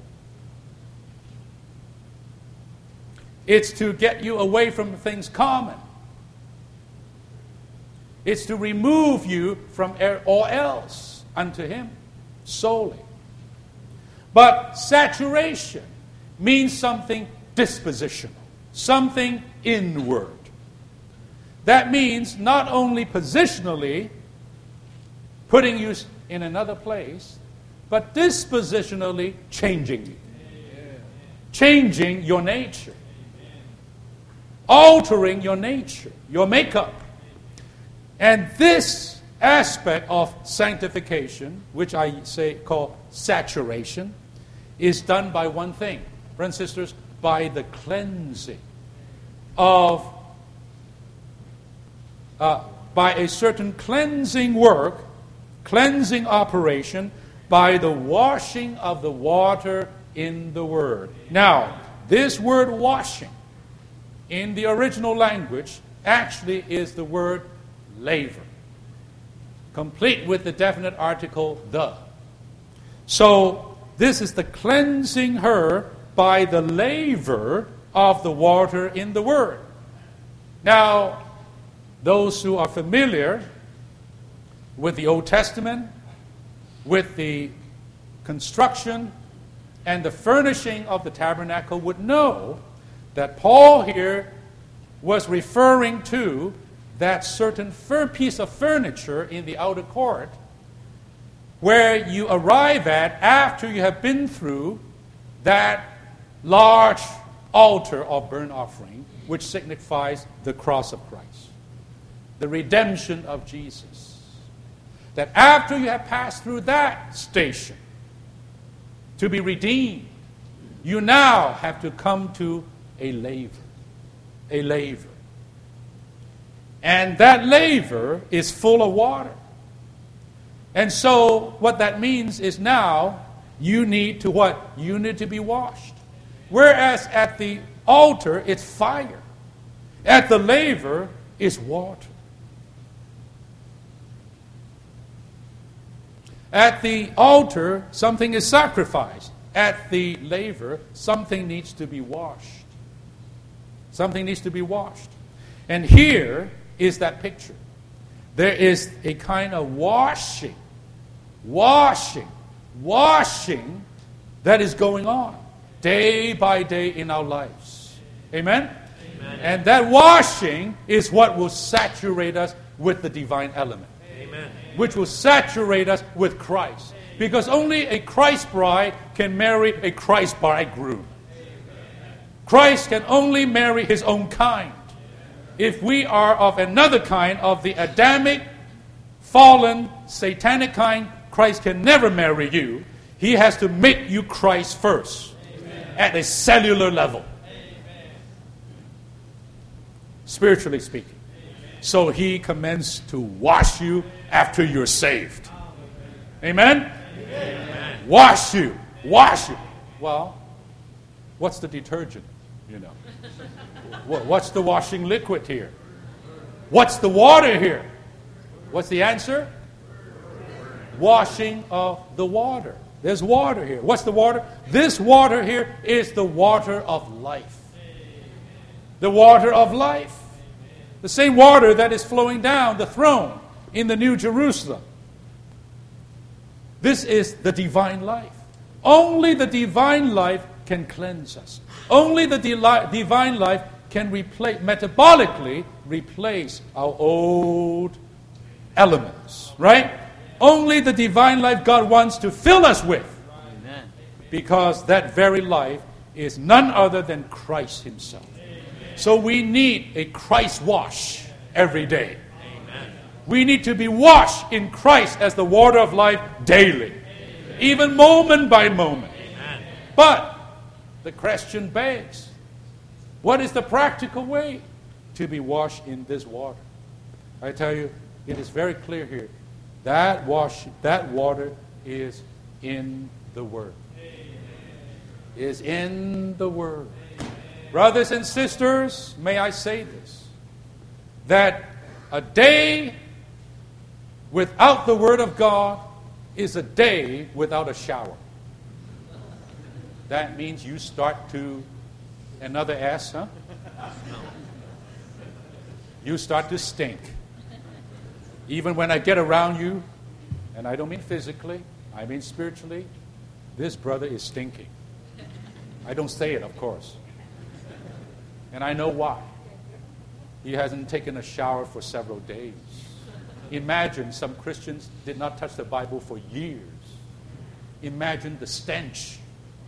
It's to get you away from things common. It's to remove you from all else unto him solely. But saturation means something dispositional, something inward. That means not only positionally putting you in another place, but dispositionally changing you. Changing your nature. Altering your nature, your makeup. And this aspect of sanctification, which I call saturation, is done by one thing. Brothers and sisters, by the cleansing of, by a certain cleansing work, cleansing operation, by the washing of the water in the Word. Now, this word washing, in the original language, actually is the word laver, complete with the definite article the. So, this is the cleansing her by the laver of the water in the Word. Now, those who are familiar with the Old Testament, with the construction and the furnishing of the tabernacle would know that Paul here was referring to that certain piece of furniture in the outer court where you arrive at after you have been through that large altar of burnt offering, which signifies the cross of Christ, the redemption of Jesus. That after you have passed through that station to be redeemed, you now have to come to a laver. A laver. And that laver is full of water. And so what that means is now you need to what? You need to be washed. Whereas at the altar, it's fire. At the laver, it's water. At the altar, something is sacrificed. At the laver, something needs to be washed. Something needs to be washed. And here is that picture. There is a kind of washing that is going on day by day in our lives. Amen? Amen. And that washing is what will saturate us with the divine element. Amen. Which will saturate us with Christ. Because only a Christ bride can marry a Christ bridegroom. Christ can only marry his own kind. If we are of another kind, of the Adamic, fallen, satanic kind, Christ can never marry you. He has to make you Christ first. Amen. At a cellular level. Amen. Spiritually speaking. Amen. So he commences to wash you after you're saved. Amen? Amen. Wash you. Wash you. Well, what's the detergent? You know. What's the washing liquid here? What's the water here? What's the answer? Washing of the water. There's water here. What's the water? This water here is the water of life. The water of life. The same water that is flowing down the throne in the New Jerusalem. This is the divine life. Only the divine life can cleanse us. Only the divine life can metabolically replace our old elements. Right? Only the divine life God wants to fill us with. Amen. Because that very life is none other than Christ himself. Amen. So we need a Christ wash every day. Amen. We need to be washed in Christ as the water of life daily. Amen. Even moment by moment. Amen. But the question begs, what is the practical way to be washed in this water? I tell you, it is very clear here. That water is in the Word. Is in the Word. Brothers and sisters, may I say this, that a day without the Word of God is a day without a shower. That means you start to, another S, huh? You start to stink. Even when I get around you, and I don't mean physically, I mean spiritually, this brother is stinking. I don't say it, of course. And I know why. He hasn't taken a shower for several days. Imagine some Christians did not touch the Bible for years. Imagine the stench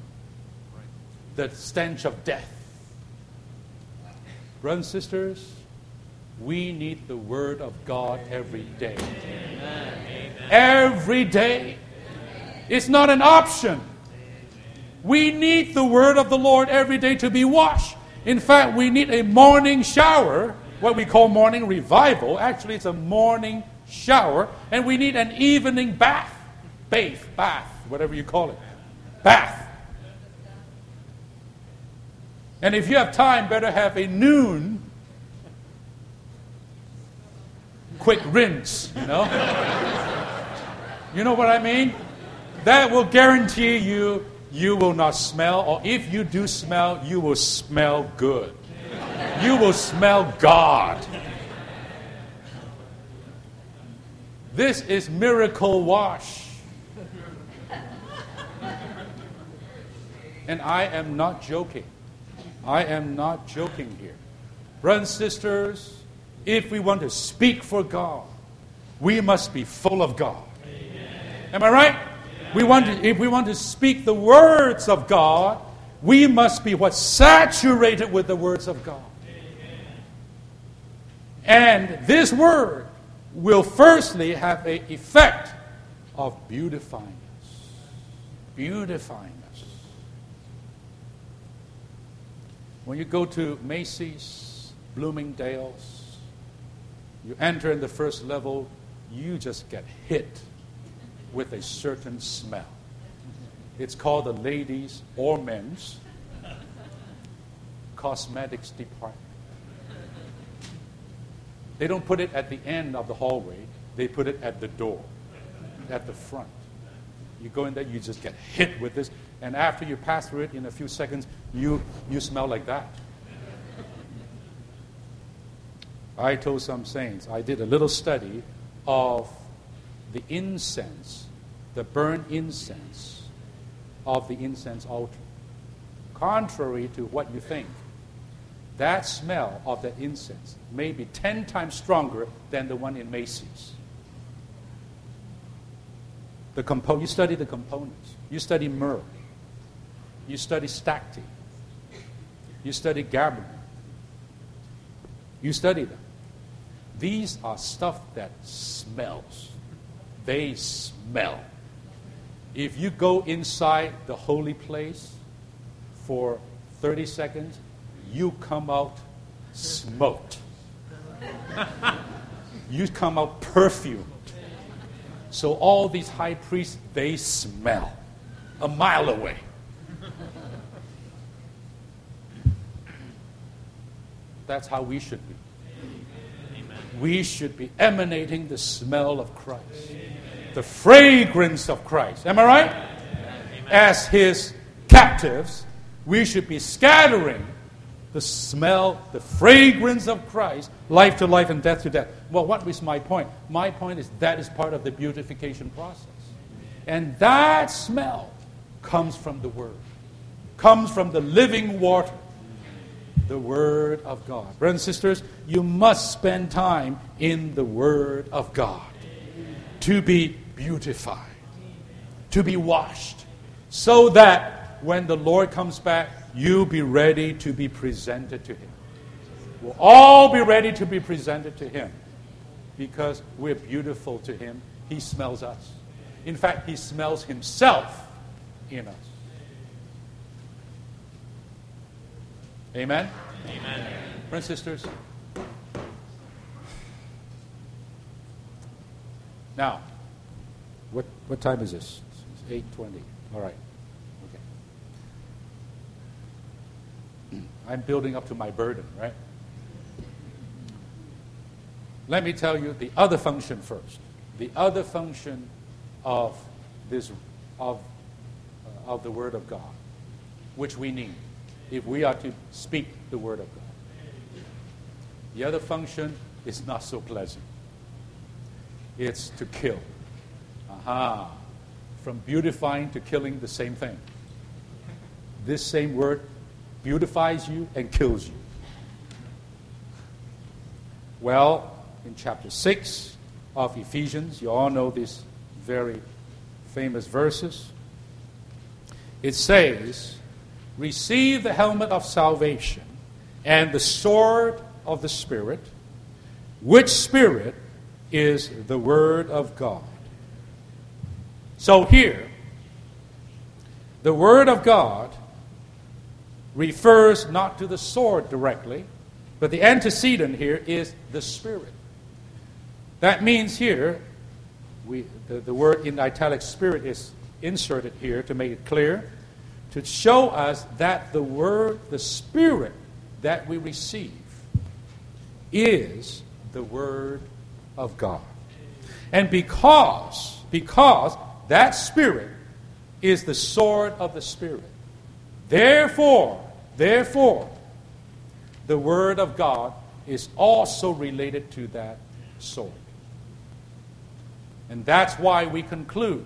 of death. Brothers and sisters, we need the Word of God every day. Amen. Every day. It's not an option. We need the Word of the Lord every day to be washed. In fact, we need a morning shower, what we call morning revival. Actually, it's a morning shower. And we need an evening bath, whatever you call it. Bath. And if you have time, better have a noon quick rinse, you know. You know what I mean? That will guarantee you will not smell, or if you do smell, you will smell good. You will smell God. This is miracle wash. And I am not joking. I am not joking here. Brothers and sisters, if we want to speak for God, we must be full of God. Amen. Am I right? If we want to speak the words of God, we must be what? Saturated with the words of God. And this word will firstly have an effect of beautifying us. Beautifying us. When you go to Macy's, Bloomingdale's, you enter in the first level, you just get hit with a certain smell. It's called the ladies' or men's cosmetics department. They don't put it at the end of the hallway. They put it at the door, at the front. You go in there, you just get hit with this. And after you pass through it in a few seconds, you smell like that. I told some saints, I did a little study of the incense, the burnt incense of the incense altar. Contrary to what you think, that smell of that incense may be 10 times stronger than the one in Macy's. You study the components. You study myrrh. You study stacte. You study gabbard. You study them. These are stuff that smells. They smell. If you go inside the holy place for 30 seconds, you come out smoked. You come out perfumed. So all these high priests, they smell a mile away. That's how we should be. We should be emanating the smell of Christ. The fragrance of Christ. Am I right? As His captives, we should be scattering the smell, the fragrance of Christ, life to life and death to death. Well, what is my point? My point is that is part of the beautification process. And that smell comes from the Word. Comes from the living water. The Word of God. Brothers and sisters, you must spend time in the Word of God to be beautified, to be washed, so that when the Lord comes back, you'll be ready to be presented to Him. We'll all be ready to be presented to Him because we're beautiful to Him. He smells us. In fact, He smells Himself in us. Amen? Amen. Friends, sisters. Now, what time is this? It's 8:20. All right. Okay. I'm building up to my burden, right? Let me tell you the other function first. The other function of this of the Word of God, which we need if we are to speak the Word of God. The other function is not so pleasant. It's to kill. Aha. From beautifying to killing, the same thing. This same word beautifies you and kills you. Well, in chapter 6 of Ephesians, you all know these very famous verses. It says, receive the helmet of salvation and the sword of the Spirit, which Spirit is the Word of God. So here, the Word of God refers not to the sword directly, but the antecedent here is the Spirit. That means here, the word in italic Spirit is inserted here to make it clear, to show us that the Word, the Spirit that we receive is the Word of God. And because that Spirit is the sword of the Spirit, therefore, the Word of God is also related to that sword. And that's why we conclude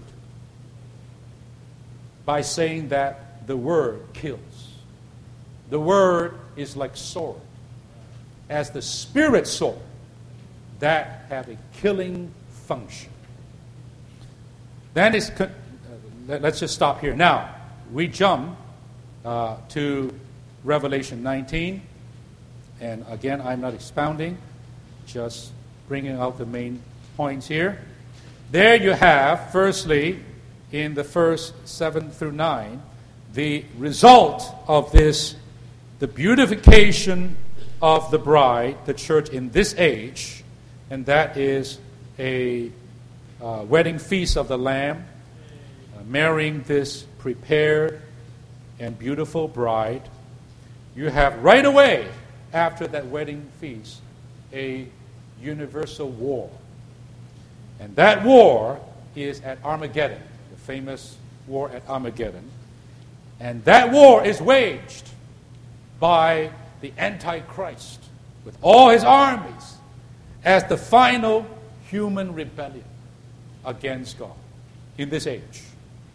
by saying that the Word kills. The Word is like sword, as the Spirit sword, that have a killing function. Then let's just stop here. Now, we jump to Revelation 19. And again, I'm not expounding, just bringing out the main points here. There you have, firstly, in the first 7 through 9, the result of this, the beautification of the bride, the church in this age, and that is a wedding feast of the Lamb, marrying this prepared and beautiful bride. You have right away, after that wedding feast, a universal war. And that war is at Armageddon, the famous war at Armageddon. And that war is waged by the Antichrist with all his armies as the final human rebellion against God in this age.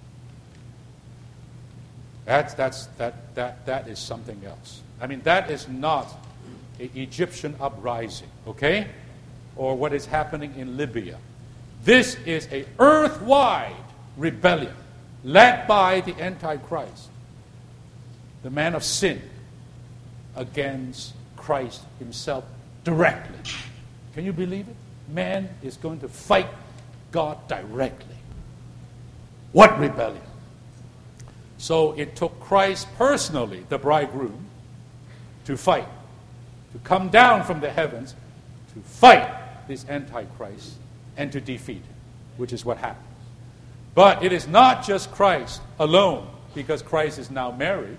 That is something else. I mean, that is not an Egyptian uprising, okay? Or what is happening in Libya. This is an earth-wide rebellion led by the Antichrist, the man of sin, against Christ himself directly. Can you believe it? Man is going to fight God directly. What rebellion? So it took Christ personally, the bridegroom, to fight, to come down from the heavens, to fight this Antichrist and to defeat him, which is what happens. But it is not just Christ alone, because Christ is now married.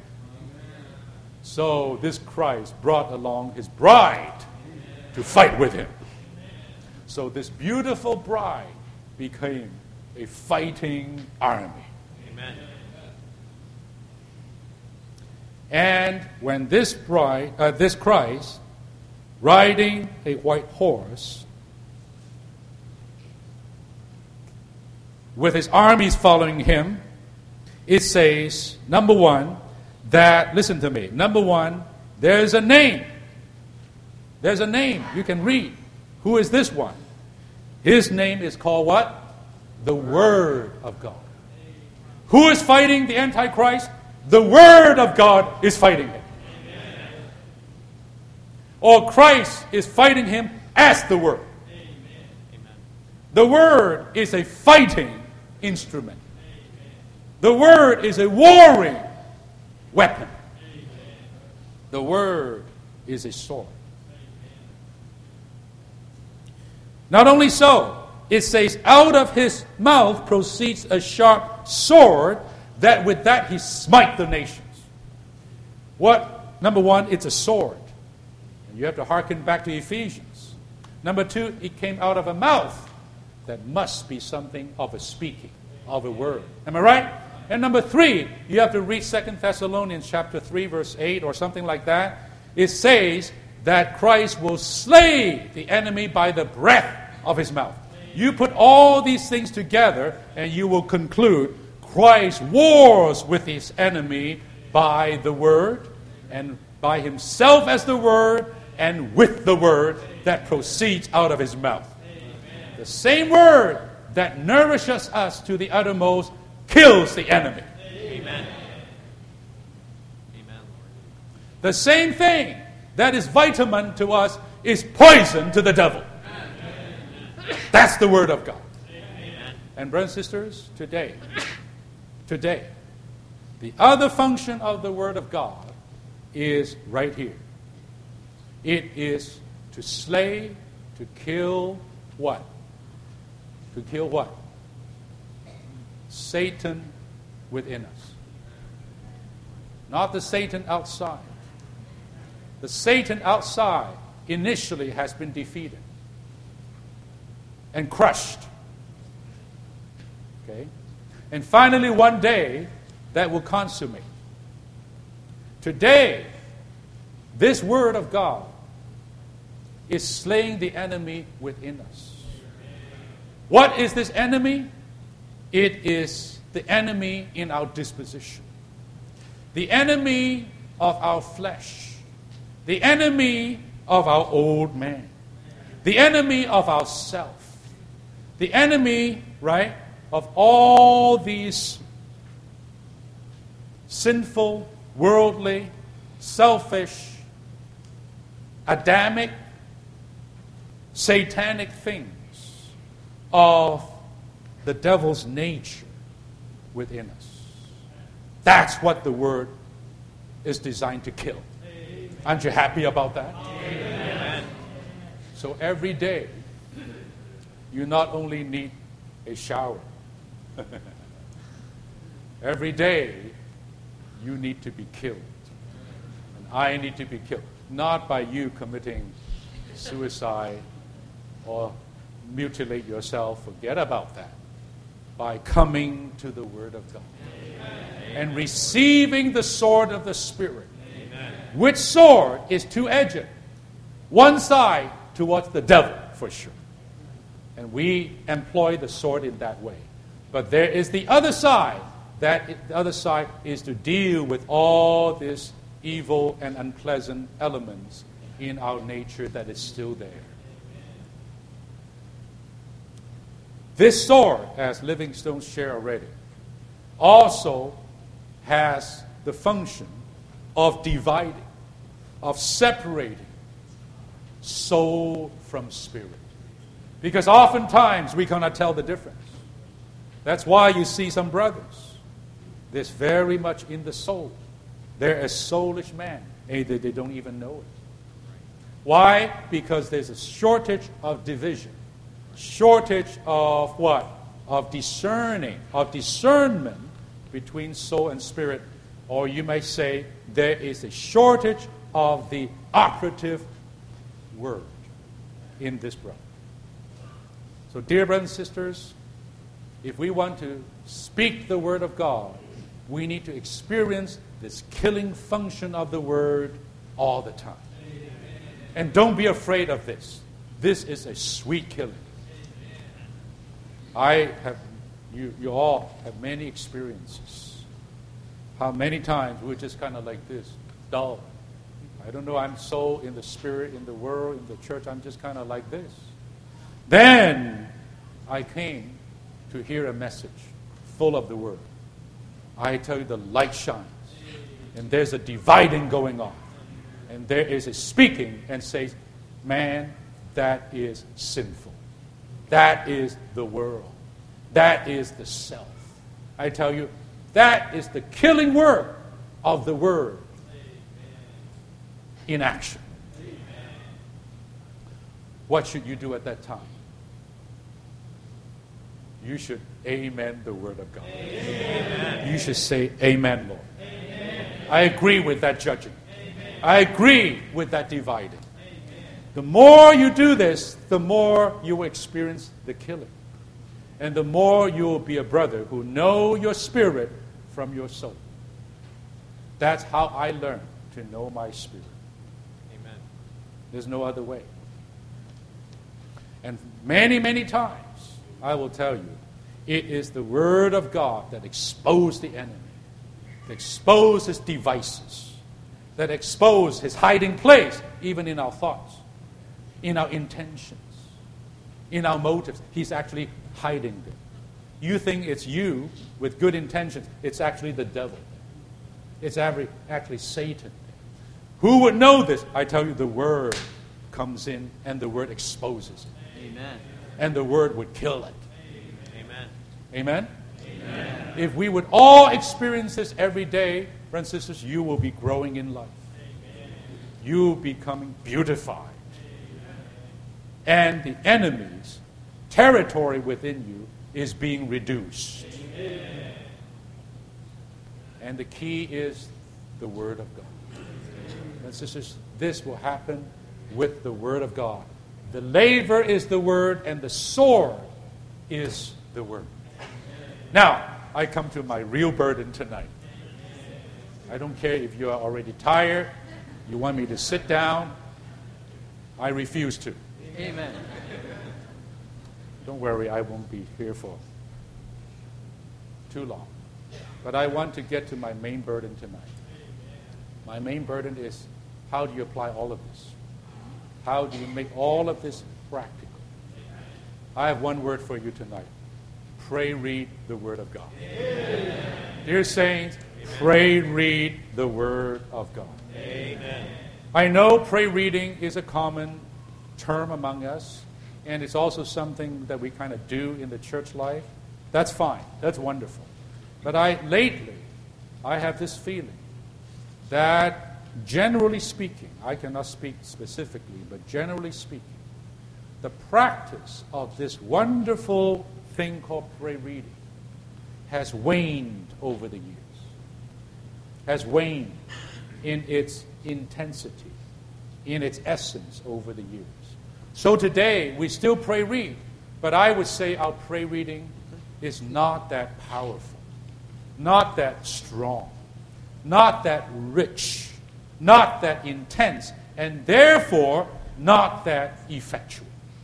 So this Christ brought along his bride to fight with him. So this beautiful bride became a fighting army. Amen. And when this Christ, riding a white horse, with his armies following him, it says, number one, that, listen to me, number one, there's a name. There's a name you can read. Who is this one? His name is called what? The Word of God. Who is fighting the Antichrist? The Word of God is fighting him. Or Christ is fighting him as the Word. The Word is a fighting instrument. The Word is a warring weapon. The Word is a sword. Not only so, it says, out of his mouth proceeds a sharp sword, that with that he smite the nations. What? Number one, it's a sword. And you have to hearken back to Ephesians. Number two, it came out of a mouth. That must be something of a speaking, of a word. Am I right? And number three, you have to read 2 Thessalonians chapter 3, verse 8, or something like that. It says that Christ will slay the enemy by the breath of his mouth. You put all these things together, and you will conclude Christ wars with his enemy by the Word, and by himself as the Word, and with the Word that proceeds out of his mouth. The same Word that nourishes us to the uttermost kills the enemy. Amen. Amen. The same thing that is vitamin to us is poison to the devil. That's the Word of God. Amen. And brothers and sisters, today, the other function of the Word of God is right here. It is to slay, to kill what? To kill what? Satan within us. Not the Satan outside. The Satan outside initially has been defeated and crushed. Okay? And finally, one day, that will consummate. Today, this Word of God is slaying the enemy within us. What is this enemy? It is the enemy in our disposition. The enemy of our flesh. The enemy of our old man. The enemy of ourself. The enemy, right, of all these sinful, worldly, selfish, Adamic, satanic things of the devil's nature within us. That's what the Word is designed to kill. Aren't you happy about that? Amen. So every day, you not only need a shower. Every day, you need to be killed. And I need to be killed. Not by you committing suicide or mutilate yourself. Forget about that. By coming to the Word of God. And receiving the sword of the Spirit. Which sword is two-edged? One side towards the devil, for sure. And we employ the sword in that way. But there is the other side. The other side is to deal with all these evil and unpleasant elements in our nature that is still there. This sword, as Livingstone shared already, also has the function of dividing, of separating soul from spirit. Because oftentimes we cannot tell the difference. That's why you see some brothers. There's very much in the soul. They're a soulish man. They don't even know it. Why? Because there's a shortage of division. Shortage of what? Of discerning, of discernment between soul and spirit. Or you may say there is a shortage of the operative word in this brother. So dear brothers and sisters, if we want to speak the Word of God, we need to experience this killing function of the Word all the time. And don't be afraid of this. This is a sweet killing. You all have many experiences. How many times we're just kind of like this, dull. I don't know, I'm so in the spirit, in the world, in the church, I'm just kind of like this. Then I came to hear a message full of the Word. I tell you, the light shines. And there's a dividing going on. And there is a speaking and says, man, that is sinful. That is the world. That is the self. I tell you, that is the killing work of the Word in action. What should you do at that time? You should amen the Word of God. Amen. You should say, amen, Lord. Amen. I agree with that judging. Amen. I agree with that dividing. Amen. The more you do this, the more you will experience the killing. And the more you will be a brother who know your spirit from your soul. That's how I learned to know my spirit. Amen. There's no other way. And many, many times, I will tell you, it is the Word of God that exposes the enemy, that exposes his devices, that exposes his hiding place, even in our thoughts, in our intentions, in our motives. He's actually hiding them. You think it's you with good intentions. It's actually the devil. It's actually Satan. Who would know this? I tell you, the Word comes in and the Word exposes it. Amen. And the Word would kill it. Amen. Amen? Amen. If we would all experience this every day, brothers and sisters, you will be growing in life. You will be becoming beautified. And the enemy's territory within you is being reduced. And the key is the Word of God. Brothers and sisters, this will happen with the Word of God. The laver is the Word, and the sword is the Word. Now, I come to my real burden tonight. I don't care if you are already tired, you want me to sit down, I refuse to. Amen. Don't worry, I won't be here for too long. But I want to get to my main burden tonight. My main burden is, how do you apply all of this? How do you make all of this practical? I have one word for you tonight. pray, read the Word of God. Dear saints, pray, read the Word of God. Amen. I know pray reading is a common term among us, and it's also something that we kind of do in the church life. That's fine. That's wonderful. But lately, I have this feeling that generally speaking, I cannot speak specifically, but generally speaking, the practice of this wonderful thing called pray reading has waned over the years, has waned in its intensity, in its essence over the years. So today, we still pray read, but I would say our pray reading is not that powerful, not that strong, not that rich, not that intense, and therefore not that effectual.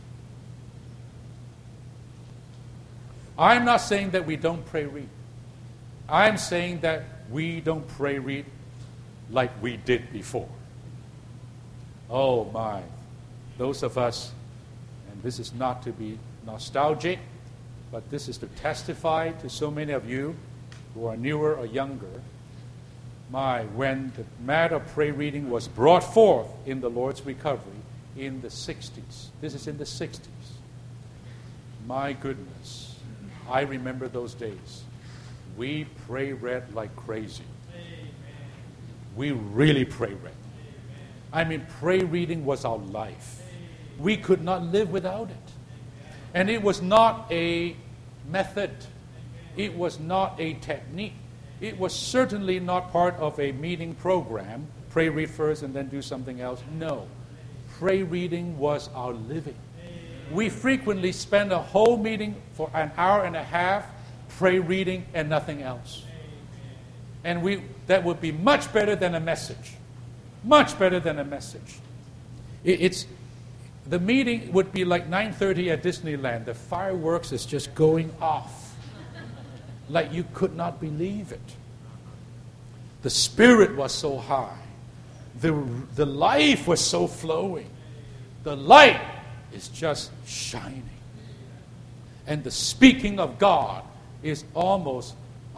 I'm not saying that we don't pray read. I'm saying that we don't pray read like we did before. Oh my, those of us, and this is not to be nostalgic, but this is to testify to so many of you who are newer or younger. When the matter of prayer reading was brought forth in the Lord's recovery in the 60s. This is in the 60s. My goodness, I remember those days. We pray read like crazy. We really pray read. I mean, pray reading was our life. We could not live without it. And it was not a method. It was not a technique. It was certainly not part of a meeting program. Pray, read first, and then do something else. No. Pray reading was our living. We frequently spend a whole meeting for an hour and a half pray reading and nothing else. And that would be much better than a message. Much better than a message. The meeting would be like 9:30 at Disneyland. The fireworks is just going off. Like you could not believe it. The spirit was so high. The life was so flowing. The light is just shining. And the speaking of God is almost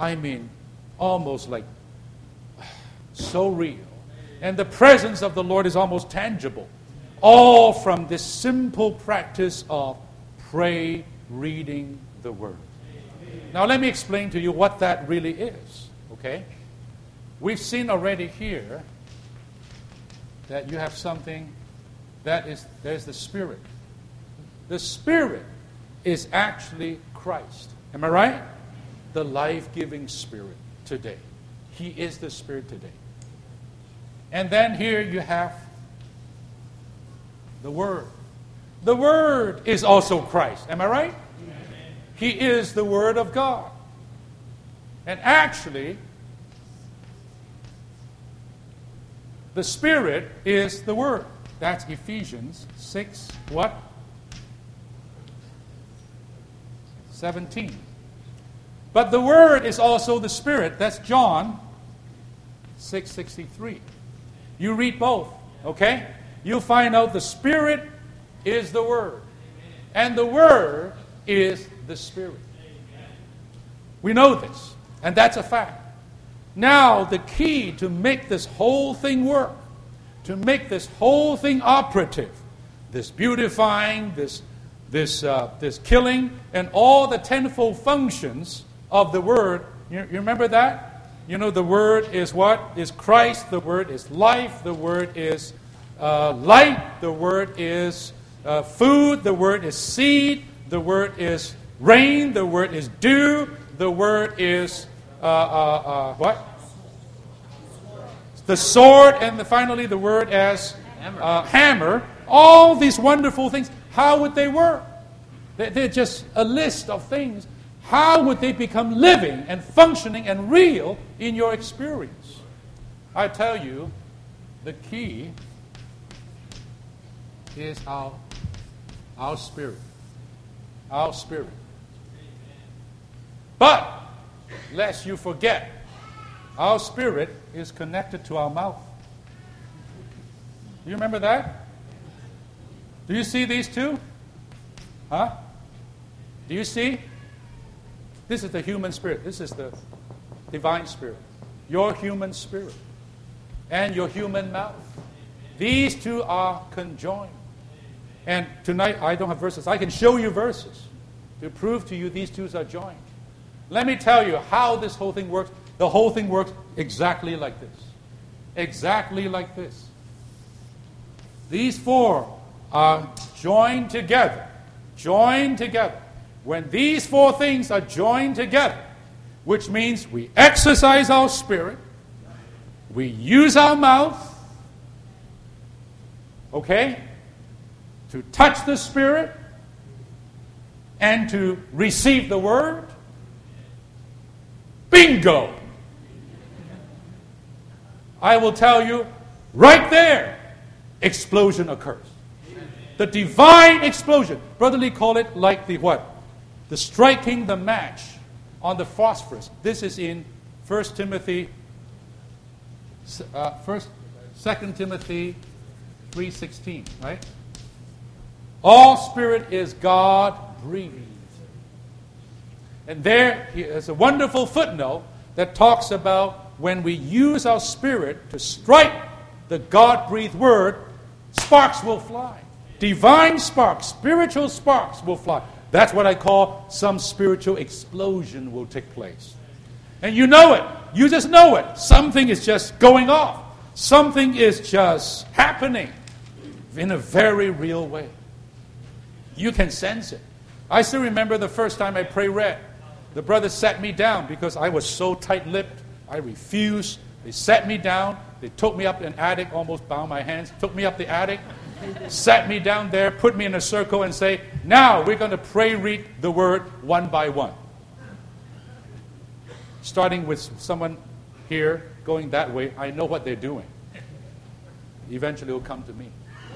like so real. And the presence of the Lord is almost tangible. All from this simple practice of pray, reading the Word. Now let me explain to you what that really is, okay? We've seen already here that you have something there's the Spirit. The Spirit is actually Christ. Am I right? The life-giving Spirit today. He is the Spirit today. And then here you have the Word. The Word is also Christ. Am I right? He is the Word of God. And actually, the Spirit is the Word. That's Ephesians 6, what? 17. But the Word is also the Spirit. That's John 6:63. You read both, okay? You'll find out the Spirit is the Word. And the Word is the Spirit. We know this, and that's a fact. Now, the key to make this whole thing work, to make this whole thing operative, this beautifying, this killing, and all the tenfold functions of the Word, you remember that? You know, the Word is what? Is Christ. The Word is life. The Word is light. The Word is food. The Word is seed. The Word is rain. The Word is dew. The Word is what? The sword. And finally the Word as hammer. All these wonderful things. How would they work? They're just a list of things. How would they become living and functioning and real in your experience? I tell you, the key is our spirit. Our spirit. But, lest you forget, our spirit is connected to our mouth. Do you remember that? Do you see these two? Huh? Do you see? This is the human spirit. This is the divine spirit. Your human spirit and your human mouth. These two are conjoined. And tonight, I don't have verses. I can show you verses to prove to you these two are joined. Let me tell you how this whole thing works. The whole thing works exactly like this. Exactly like this. These four are joined together. Joined together. When these four things are joined together, which means we exercise our spirit, we use our mouth, okay, to touch the Spirit and to receive the Word, bingo! I will tell you, right there, explosion occurs. The divine explosion. Brother Lee called it like the what? The striking the match on the phosphorus. This is in 2 Timothy 3:16, right? All spirit is God-breathed. And there is a wonderful footnote that talks about when we use our spirit to strike the God-breathed word, sparks will fly. Divine sparks, spiritual sparks will fly. That's what I call some spiritual explosion will take place. And you know it. You just know it. Something is just going off. Something is just happening in a very real way. You can sense it. I still remember the first time I prayed red. The brothers sat me down because I was so tight-lipped. I refused. They sat me down. They took me up an attic, almost bound my hands, took me up the attic, sat me down there, put me in a circle and say, now we're going to pray read the word one by one. Starting with someone here, going that way, I know what they're doing. Eventually it will come to me.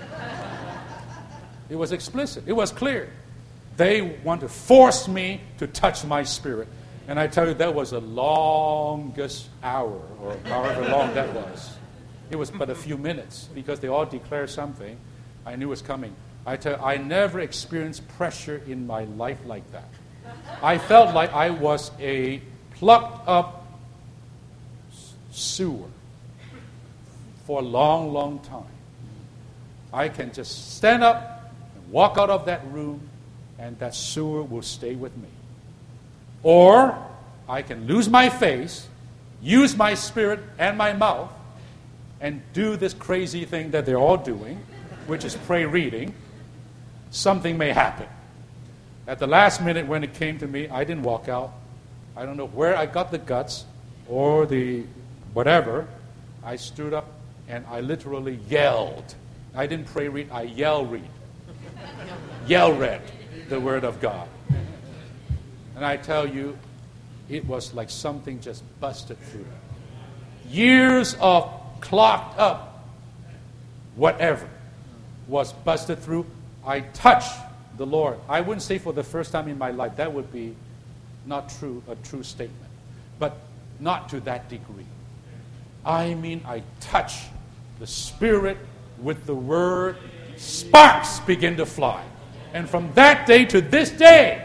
It was explicit. It was clear. They want to force me to touch my spirit. And I tell you, that was the longest hour, or however long that was. It was but a few minutes, because they all declare something. I knew it was coming. I tell you, I never experienced pressure in my life like that. I felt like I was a plucked up sewer for a long, long time. I can just stand up and walk out of that room, and that sewer will stay with me. Or I can lose my face, use my spirit and my mouth, and do this crazy thing that they're all doing, which is pray reading. Something may happen. At the last minute when it came to me, I didn't walk out. I don't know where I got the guts or the whatever. I stood up and I literally yelled. I didn't pray read, I yell read. Yell read the Word of God. And I tell you, it was like something just busted through. Years of clogged up whatever was busted through. I touched the Lord. I wouldn't say for the first time in my life. That would be not true, a true statement. But not to that degree. I mean, I touch the Spirit with the Word. Sparks begin to fly. And from that day to this day,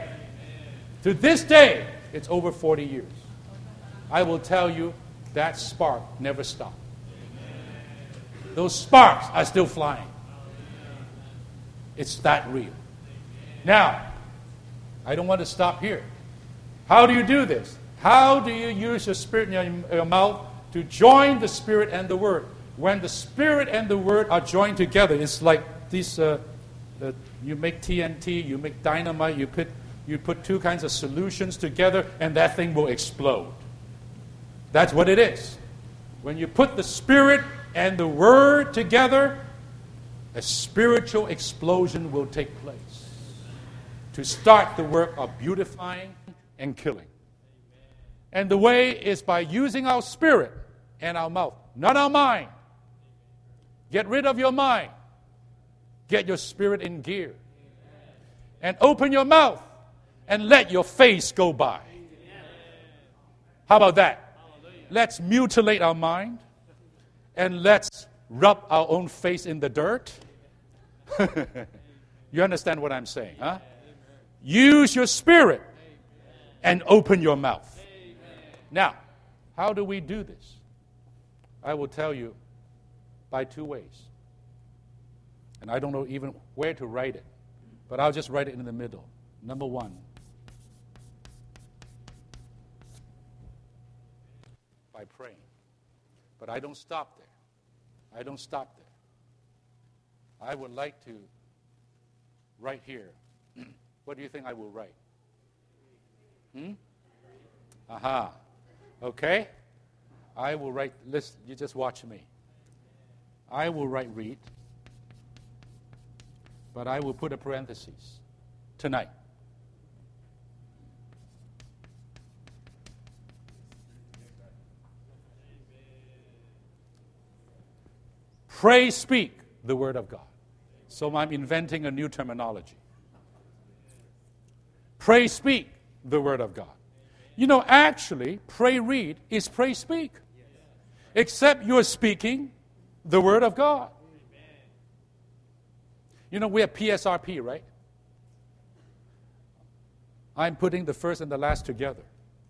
it's over 40 years. I will tell you, that spark never stopped. Those sparks are still flying. It's that real. Now, I don't want to stop here. How do you do this? How do you use your spirit in your mouth to join the Spirit and the Word? When the Spirit and the Word are joined together, it's like these. You make TNT, you make dynamite, you put two kinds of solutions together, and that thing will explode. That's what it is. When you put the Spirit and the Word together, a spiritual explosion will take place to start the work of beautifying and killing. And the way is by using our spirit and our mouth, not our mind. Get rid of your mind. Get your spirit in gear. And open your mouth and let your face go by. How about that? Let's mutilate our mind and let's rub our own face in the dirt. You understand what I'm saying, huh? Use your spirit and open your mouth. Now, how do we do this? I will tell you by two ways. And I don't know even where to write it, but I'll just write it in the middle. Number one, by praying. But I don't stop there. I don't stop there. I would like to write here. What do you think I will write? Aha. Okay. I will write, listen, you just watch me. I will write read, but I will put a parenthesis. Tonight. Pray, speak the word of God. So I'm inventing a new terminology. Pray, speak the word of God. You know, actually, pray, read is pray, speak. Except you're speaking the word of God. You know, we have PSRP, right? I'm putting the first and the last together.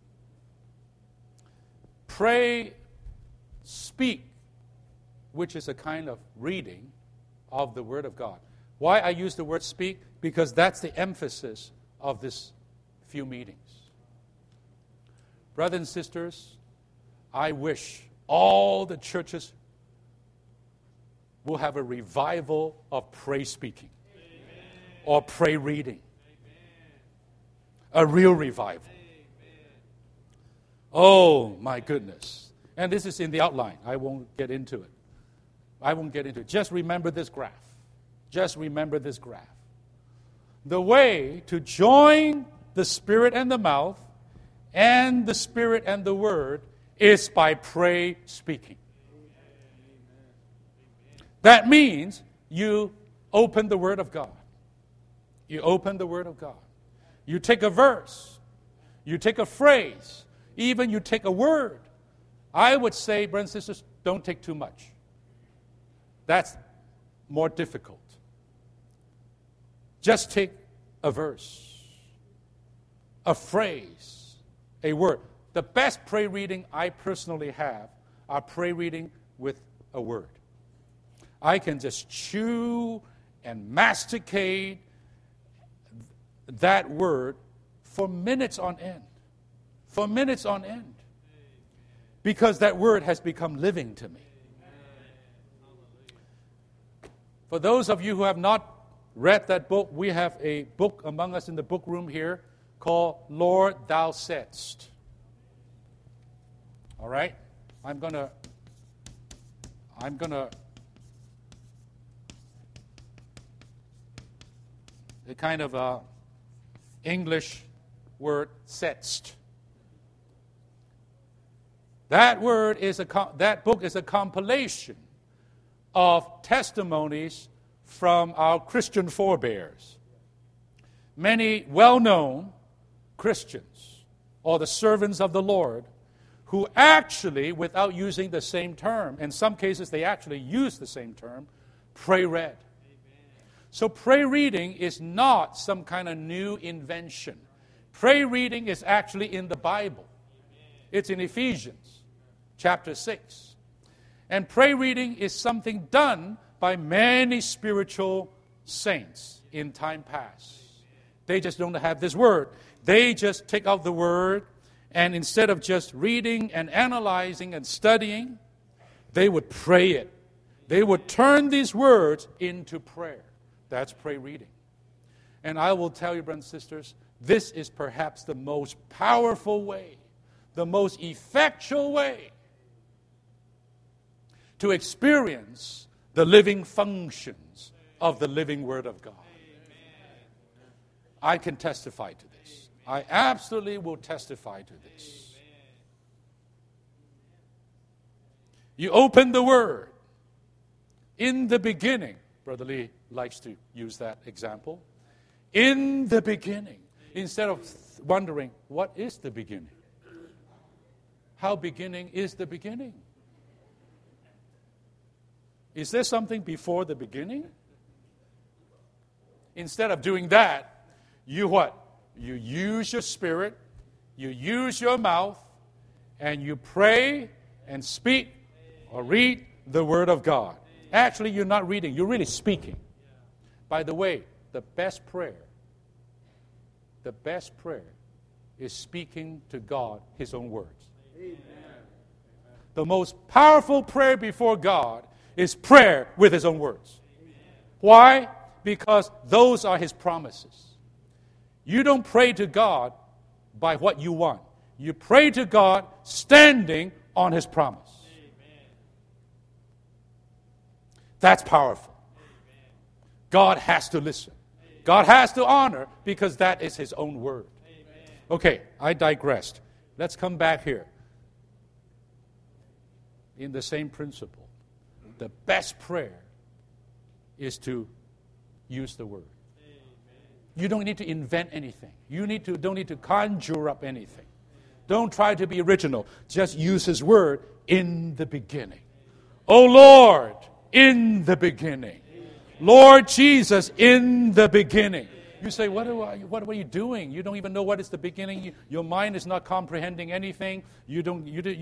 Pray, speak, which is a kind of reading of the Word of God. Why I use the word speak? Because that's the emphasis of this few meetings. Brothers and sisters, I wish all the churches will have a revival of pray speaking. Amen. Or pray reading. Amen. A real revival. Amen. Oh, my goodness. And this is in the outline. I won't get into it. Just remember this graph. Just remember this graph. The way to join the Spirit and the mouth and the Spirit and the Word is by pray speaking. That means you open the Word of God. You open the Word of God. You take a verse. You take a phrase. Even you take a word. I would say, brothers and sisters, don't take too much. That's more difficult. Just take a verse, a phrase, a word. The best prayer reading I personally have are prayer reading with a word. I can just chew and masticate that word for minutes on end. For minutes on end. Because that word has become living to me. For those of you who have not read that book, we have a book among us in the book room here called Lord, Thou Saidst. All right? I'm gonna the kind of English word saidst. That book is a compilation of testimonies from our Christian forebears. Many well-known Christians, or the servants of the Lord, who actually, without using the same term, in some cases they actually use the same term, pray read. So pray reading is not some kind of new invention. Pray reading is actually in the Bible. It's in Ephesians chapter 6. And pray reading is something done by many spiritual saints in time past. They just don't have this word. They just take out the word, and instead of just reading and analyzing and studying, they would pray it. They would turn these words into prayer. That's pray reading. And I will tell you, brothers and sisters, this is perhaps the most powerful way, the most effectual way to experience the living functions of the living Word of God. I can testify to this. I absolutely will testify to this. You open the Word. In the beginning, Brother Lee likes to use that example. In the beginning. Instead of wondering, what is the beginning? How beginning is the beginning? Is there something before the beginning? Instead of doing that, you what? You use your spirit You use your mouth and you pray and speak or read the Word of God. Actually, you're not reading, you're really speaking. By the way, the best prayer is speaking to God His own words. Amen. The most powerful prayer before God is prayer with His own words. Amen. Why? Because those are His promises. You don't pray to God by what you want. You pray to God standing on His promise. Amen. That's powerful. Amen. God has to listen. Amen. God has to honor because that is His own word. Amen. Okay, I digressed. Let's come back here. In the same principle, the best prayer is to use the word. Amen. You don't need to invent anything. You don't need to conjure up anything. Don't try to be original. Just use His word in the beginning. Oh Lord, in the beginning. Lord Jesus, in the beginning. You say, what are you doing? You don't even know what is the beginning. Your mind is not comprehending anything. You don't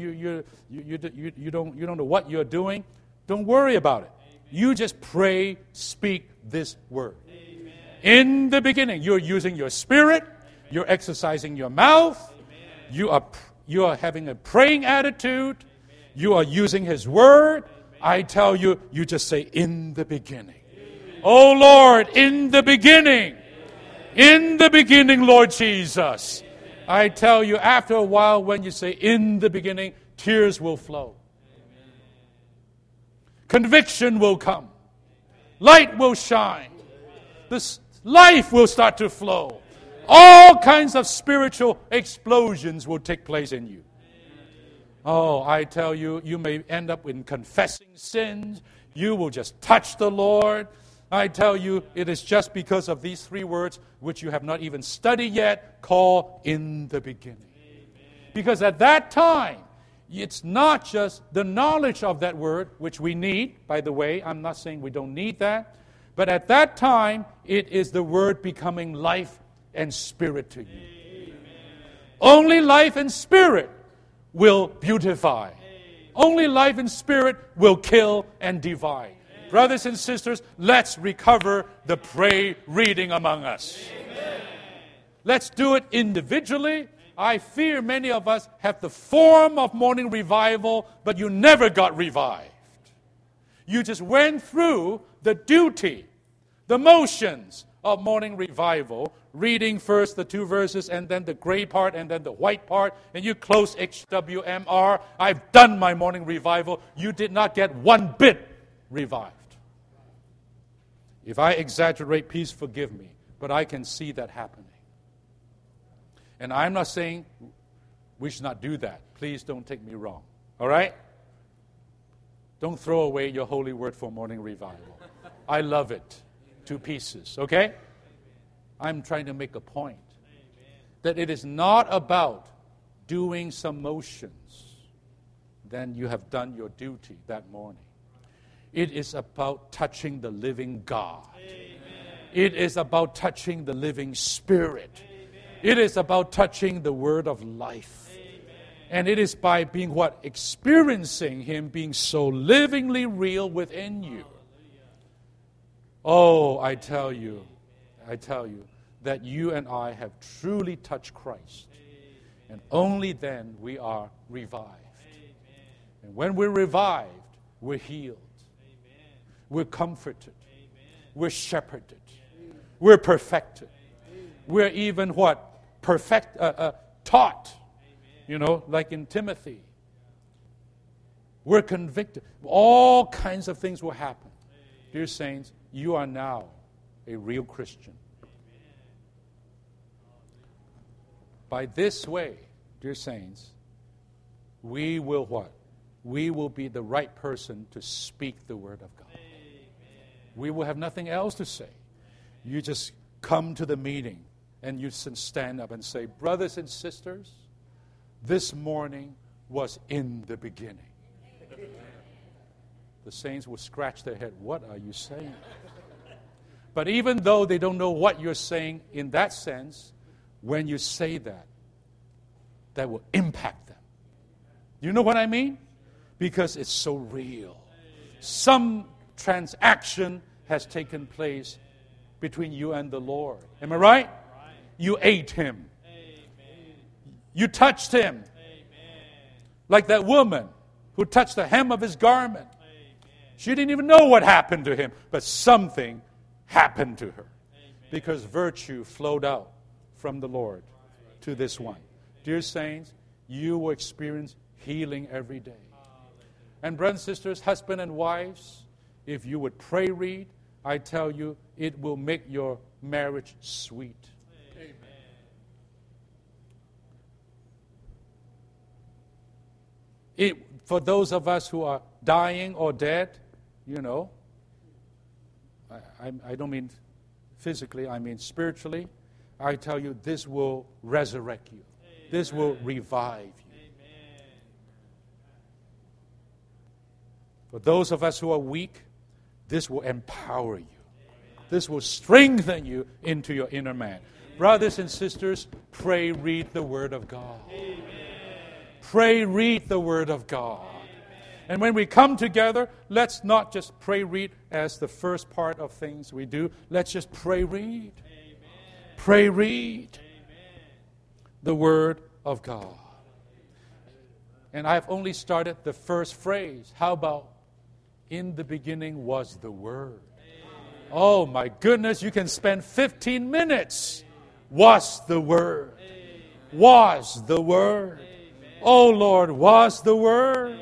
know what you're doing. Don't worry about it. You just pray, speak this word. Amen. In the beginning, you're using your spirit. You're exercising your mouth. Amen. You are having a praying attitude. Amen. You are using His word. Amen. I tell you, you just say, in the beginning. Amen. Oh Lord, in the beginning. In the beginning, Lord Jesus. Amen. I tell you, after a while, when you say, in the beginning, tears will flow. Amen. Conviction will come. Light will shine. This life will start to flow. All kinds of spiritual explosions will take place in you. Oh, I tell you, you may end up in confessing sins. You will just touch the Lord. I tell you, it is just because of these three words, which you have not even studied yet, call in the beginning. Amen. Because at that time, it's not just the knowledge of that word, which we need, by the way. I'm not saying we don't need that. But at that time, it is the word becoming life and spirit to you. Amen. Only life and spirit will beautify. Amen. Only life and spirit will kill and divide. Brothers and sisters, let's recover the pray reading among us. Amen. Let's do it individually. I fear many of us have the form of morning revival, but you never got revived. You just went through the duty, the motions of morning revival, reading first the 2 verses and then the gray part and then the white part, and you close HWMR. I've done my morning revival. You did not get one bit revived. If I exaggerate, please forgive me, but I can see that happening. And I'm not saying we should not do that. Please don't take me wrong. All right? Don't throw away your holy word for morning revival. I love it to pieces, okay? I'm trying to make a point that it is not about doing some motions. Then you have done your duty that morning. It is about touching the living God. Amen. It is about touching the living Spirit. Amen. It is about touching the word of life. Amen. And it is by being what? Experiencing Him being so livingly real within you. Oh, I tell you that you and I have truly touched Christ. Amen. And only then we are revived. Amen. And when we're revived, we're healed. We're comforted. Amen. We're shepherded. Amen. We're perfected. Amen. We're even what? Taught. Amen. Like in Timothy. We're convicted. All kinds of things will happen. Amen. Dear saints, you are now a real Christian. Amen. By this way, dear saints, we will what? We will be the right person to speak the word of God. We will have nothing else to say. You just come to the meeting and you stand up and say, brothers and sisters, this morning was in the beginning. The saints will scratch their head. What are you saying? But even though they don't know what you're saying in that sense, when you say that, that will impact them. You know what I mean? Because it's so real. Some transaction has taken place between you and the Lord. Am I right? You ate Him. You touched Him. Like that woman who touched the hem of His garment. She didn't even know what happened to Him, but something happened to her. Because virtue flowed out from the Lord to this one. Dear saints, you will experience healing every day. And brothers and sisters, husband and wives, if you would pray read, I tell you, it will make your marriage sweet. For those of us who are dying or dead, you know, I don't mean physically, I mean spiritually, I tell you, this will resurrect you. This will revive you. For those of us who are weak, this will empower you. This will strengthen you into your inner man. Brothers and sisters, pray, read the Word of God. Pray, read the Word of God. And when we come together, let's not just pray, read as the first part of things we do. Let's just pray, read. Pray, read the Word of God. And I've only started the first phrase. How about, in the beginning was the Word? Oh my goodness, you can spend 15 minutes. Was the Word. Was the Word. Oh Lord, was the Word.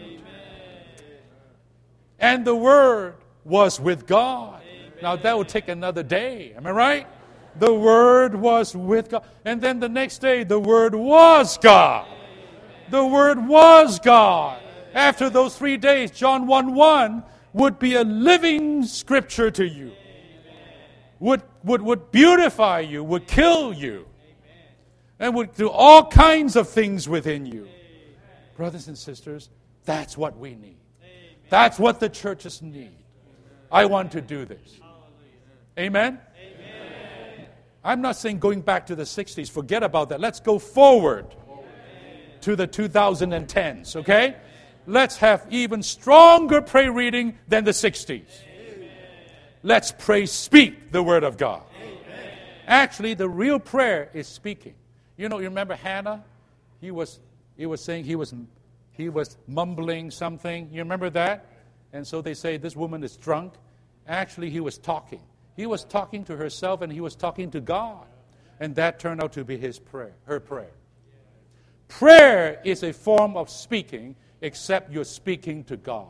And the Word was with God. Now that would take another day. Am I right? The Word was with God. And then the next day, the Word was God. The Word was God. After those 3 days, John 1:1 would be a living scripture to you. Would beautify you, would kill you. And would do all kinds of things within you. Brothers and sisters, that's what we need. That's what the churches need. I want to do this. Amen? I'm not saying going back to the 60s. Forget about that. Let's go forward to the 2010s, okay? Let's have even stronger prayer reading than the 60s. Let's pray, speak the Word of God. Actually, the real prayer is speaking. You remember Hannah? He was saying he was mumbling something. You remember that? And so they say this woman is drunk. Actually, he was talking. He was talking to herself and he was talking to God. And that turned out to be her prayer. Prayer is a form of speaking, except you're speaking to God.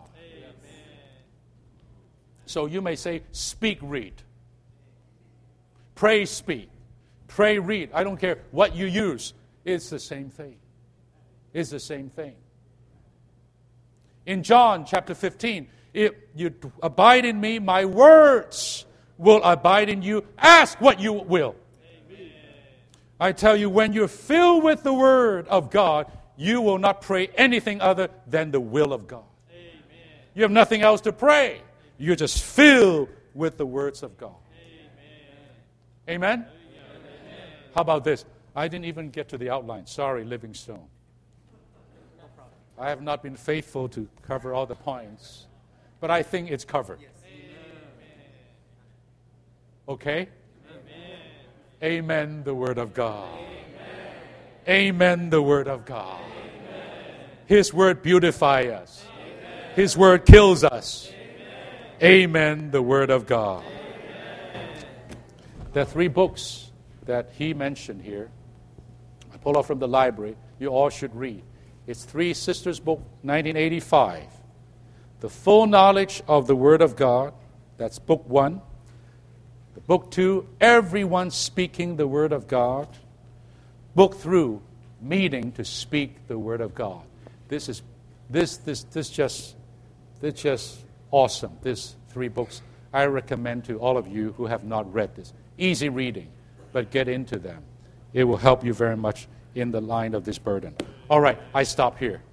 So you may say, speak, read. Pray, speak. Pray, read. I don't care what you use. It's the same thing. It's the same thing. In John chapter 15, if you abide in me, my words will abide in you. Ask what you will. Amen. I tell you, when you're filled with the Word of God, you will not pray anything other than the will of God. Amen. You have nothing else to pray. You're just filled with the words of God. Amen? Amen? How about this? I didn't even get to the outline. Sorry, Livingstone. I have not been faithful to cover all the points, but I think it's covered. Okay? Amen, the Word of God. Amen, the Word of God. His Word beautifies us. His Word kills us. Amen, the Word of God. There are 3 books that he mentioned here. I pull out from the library. You all should read. It's 3 Sisters book, 1985. The Full Knowledge of the Word of God. That's book 1. The book 2, Everyone Speaking the Word of God. Book 3, Meeting to Speak the Word of God. This is just awesome. These 3 books I recommend to all of you who have not read this. Easy reading, but get into them. It will help you very much in the line of this burden. All right, I stop here.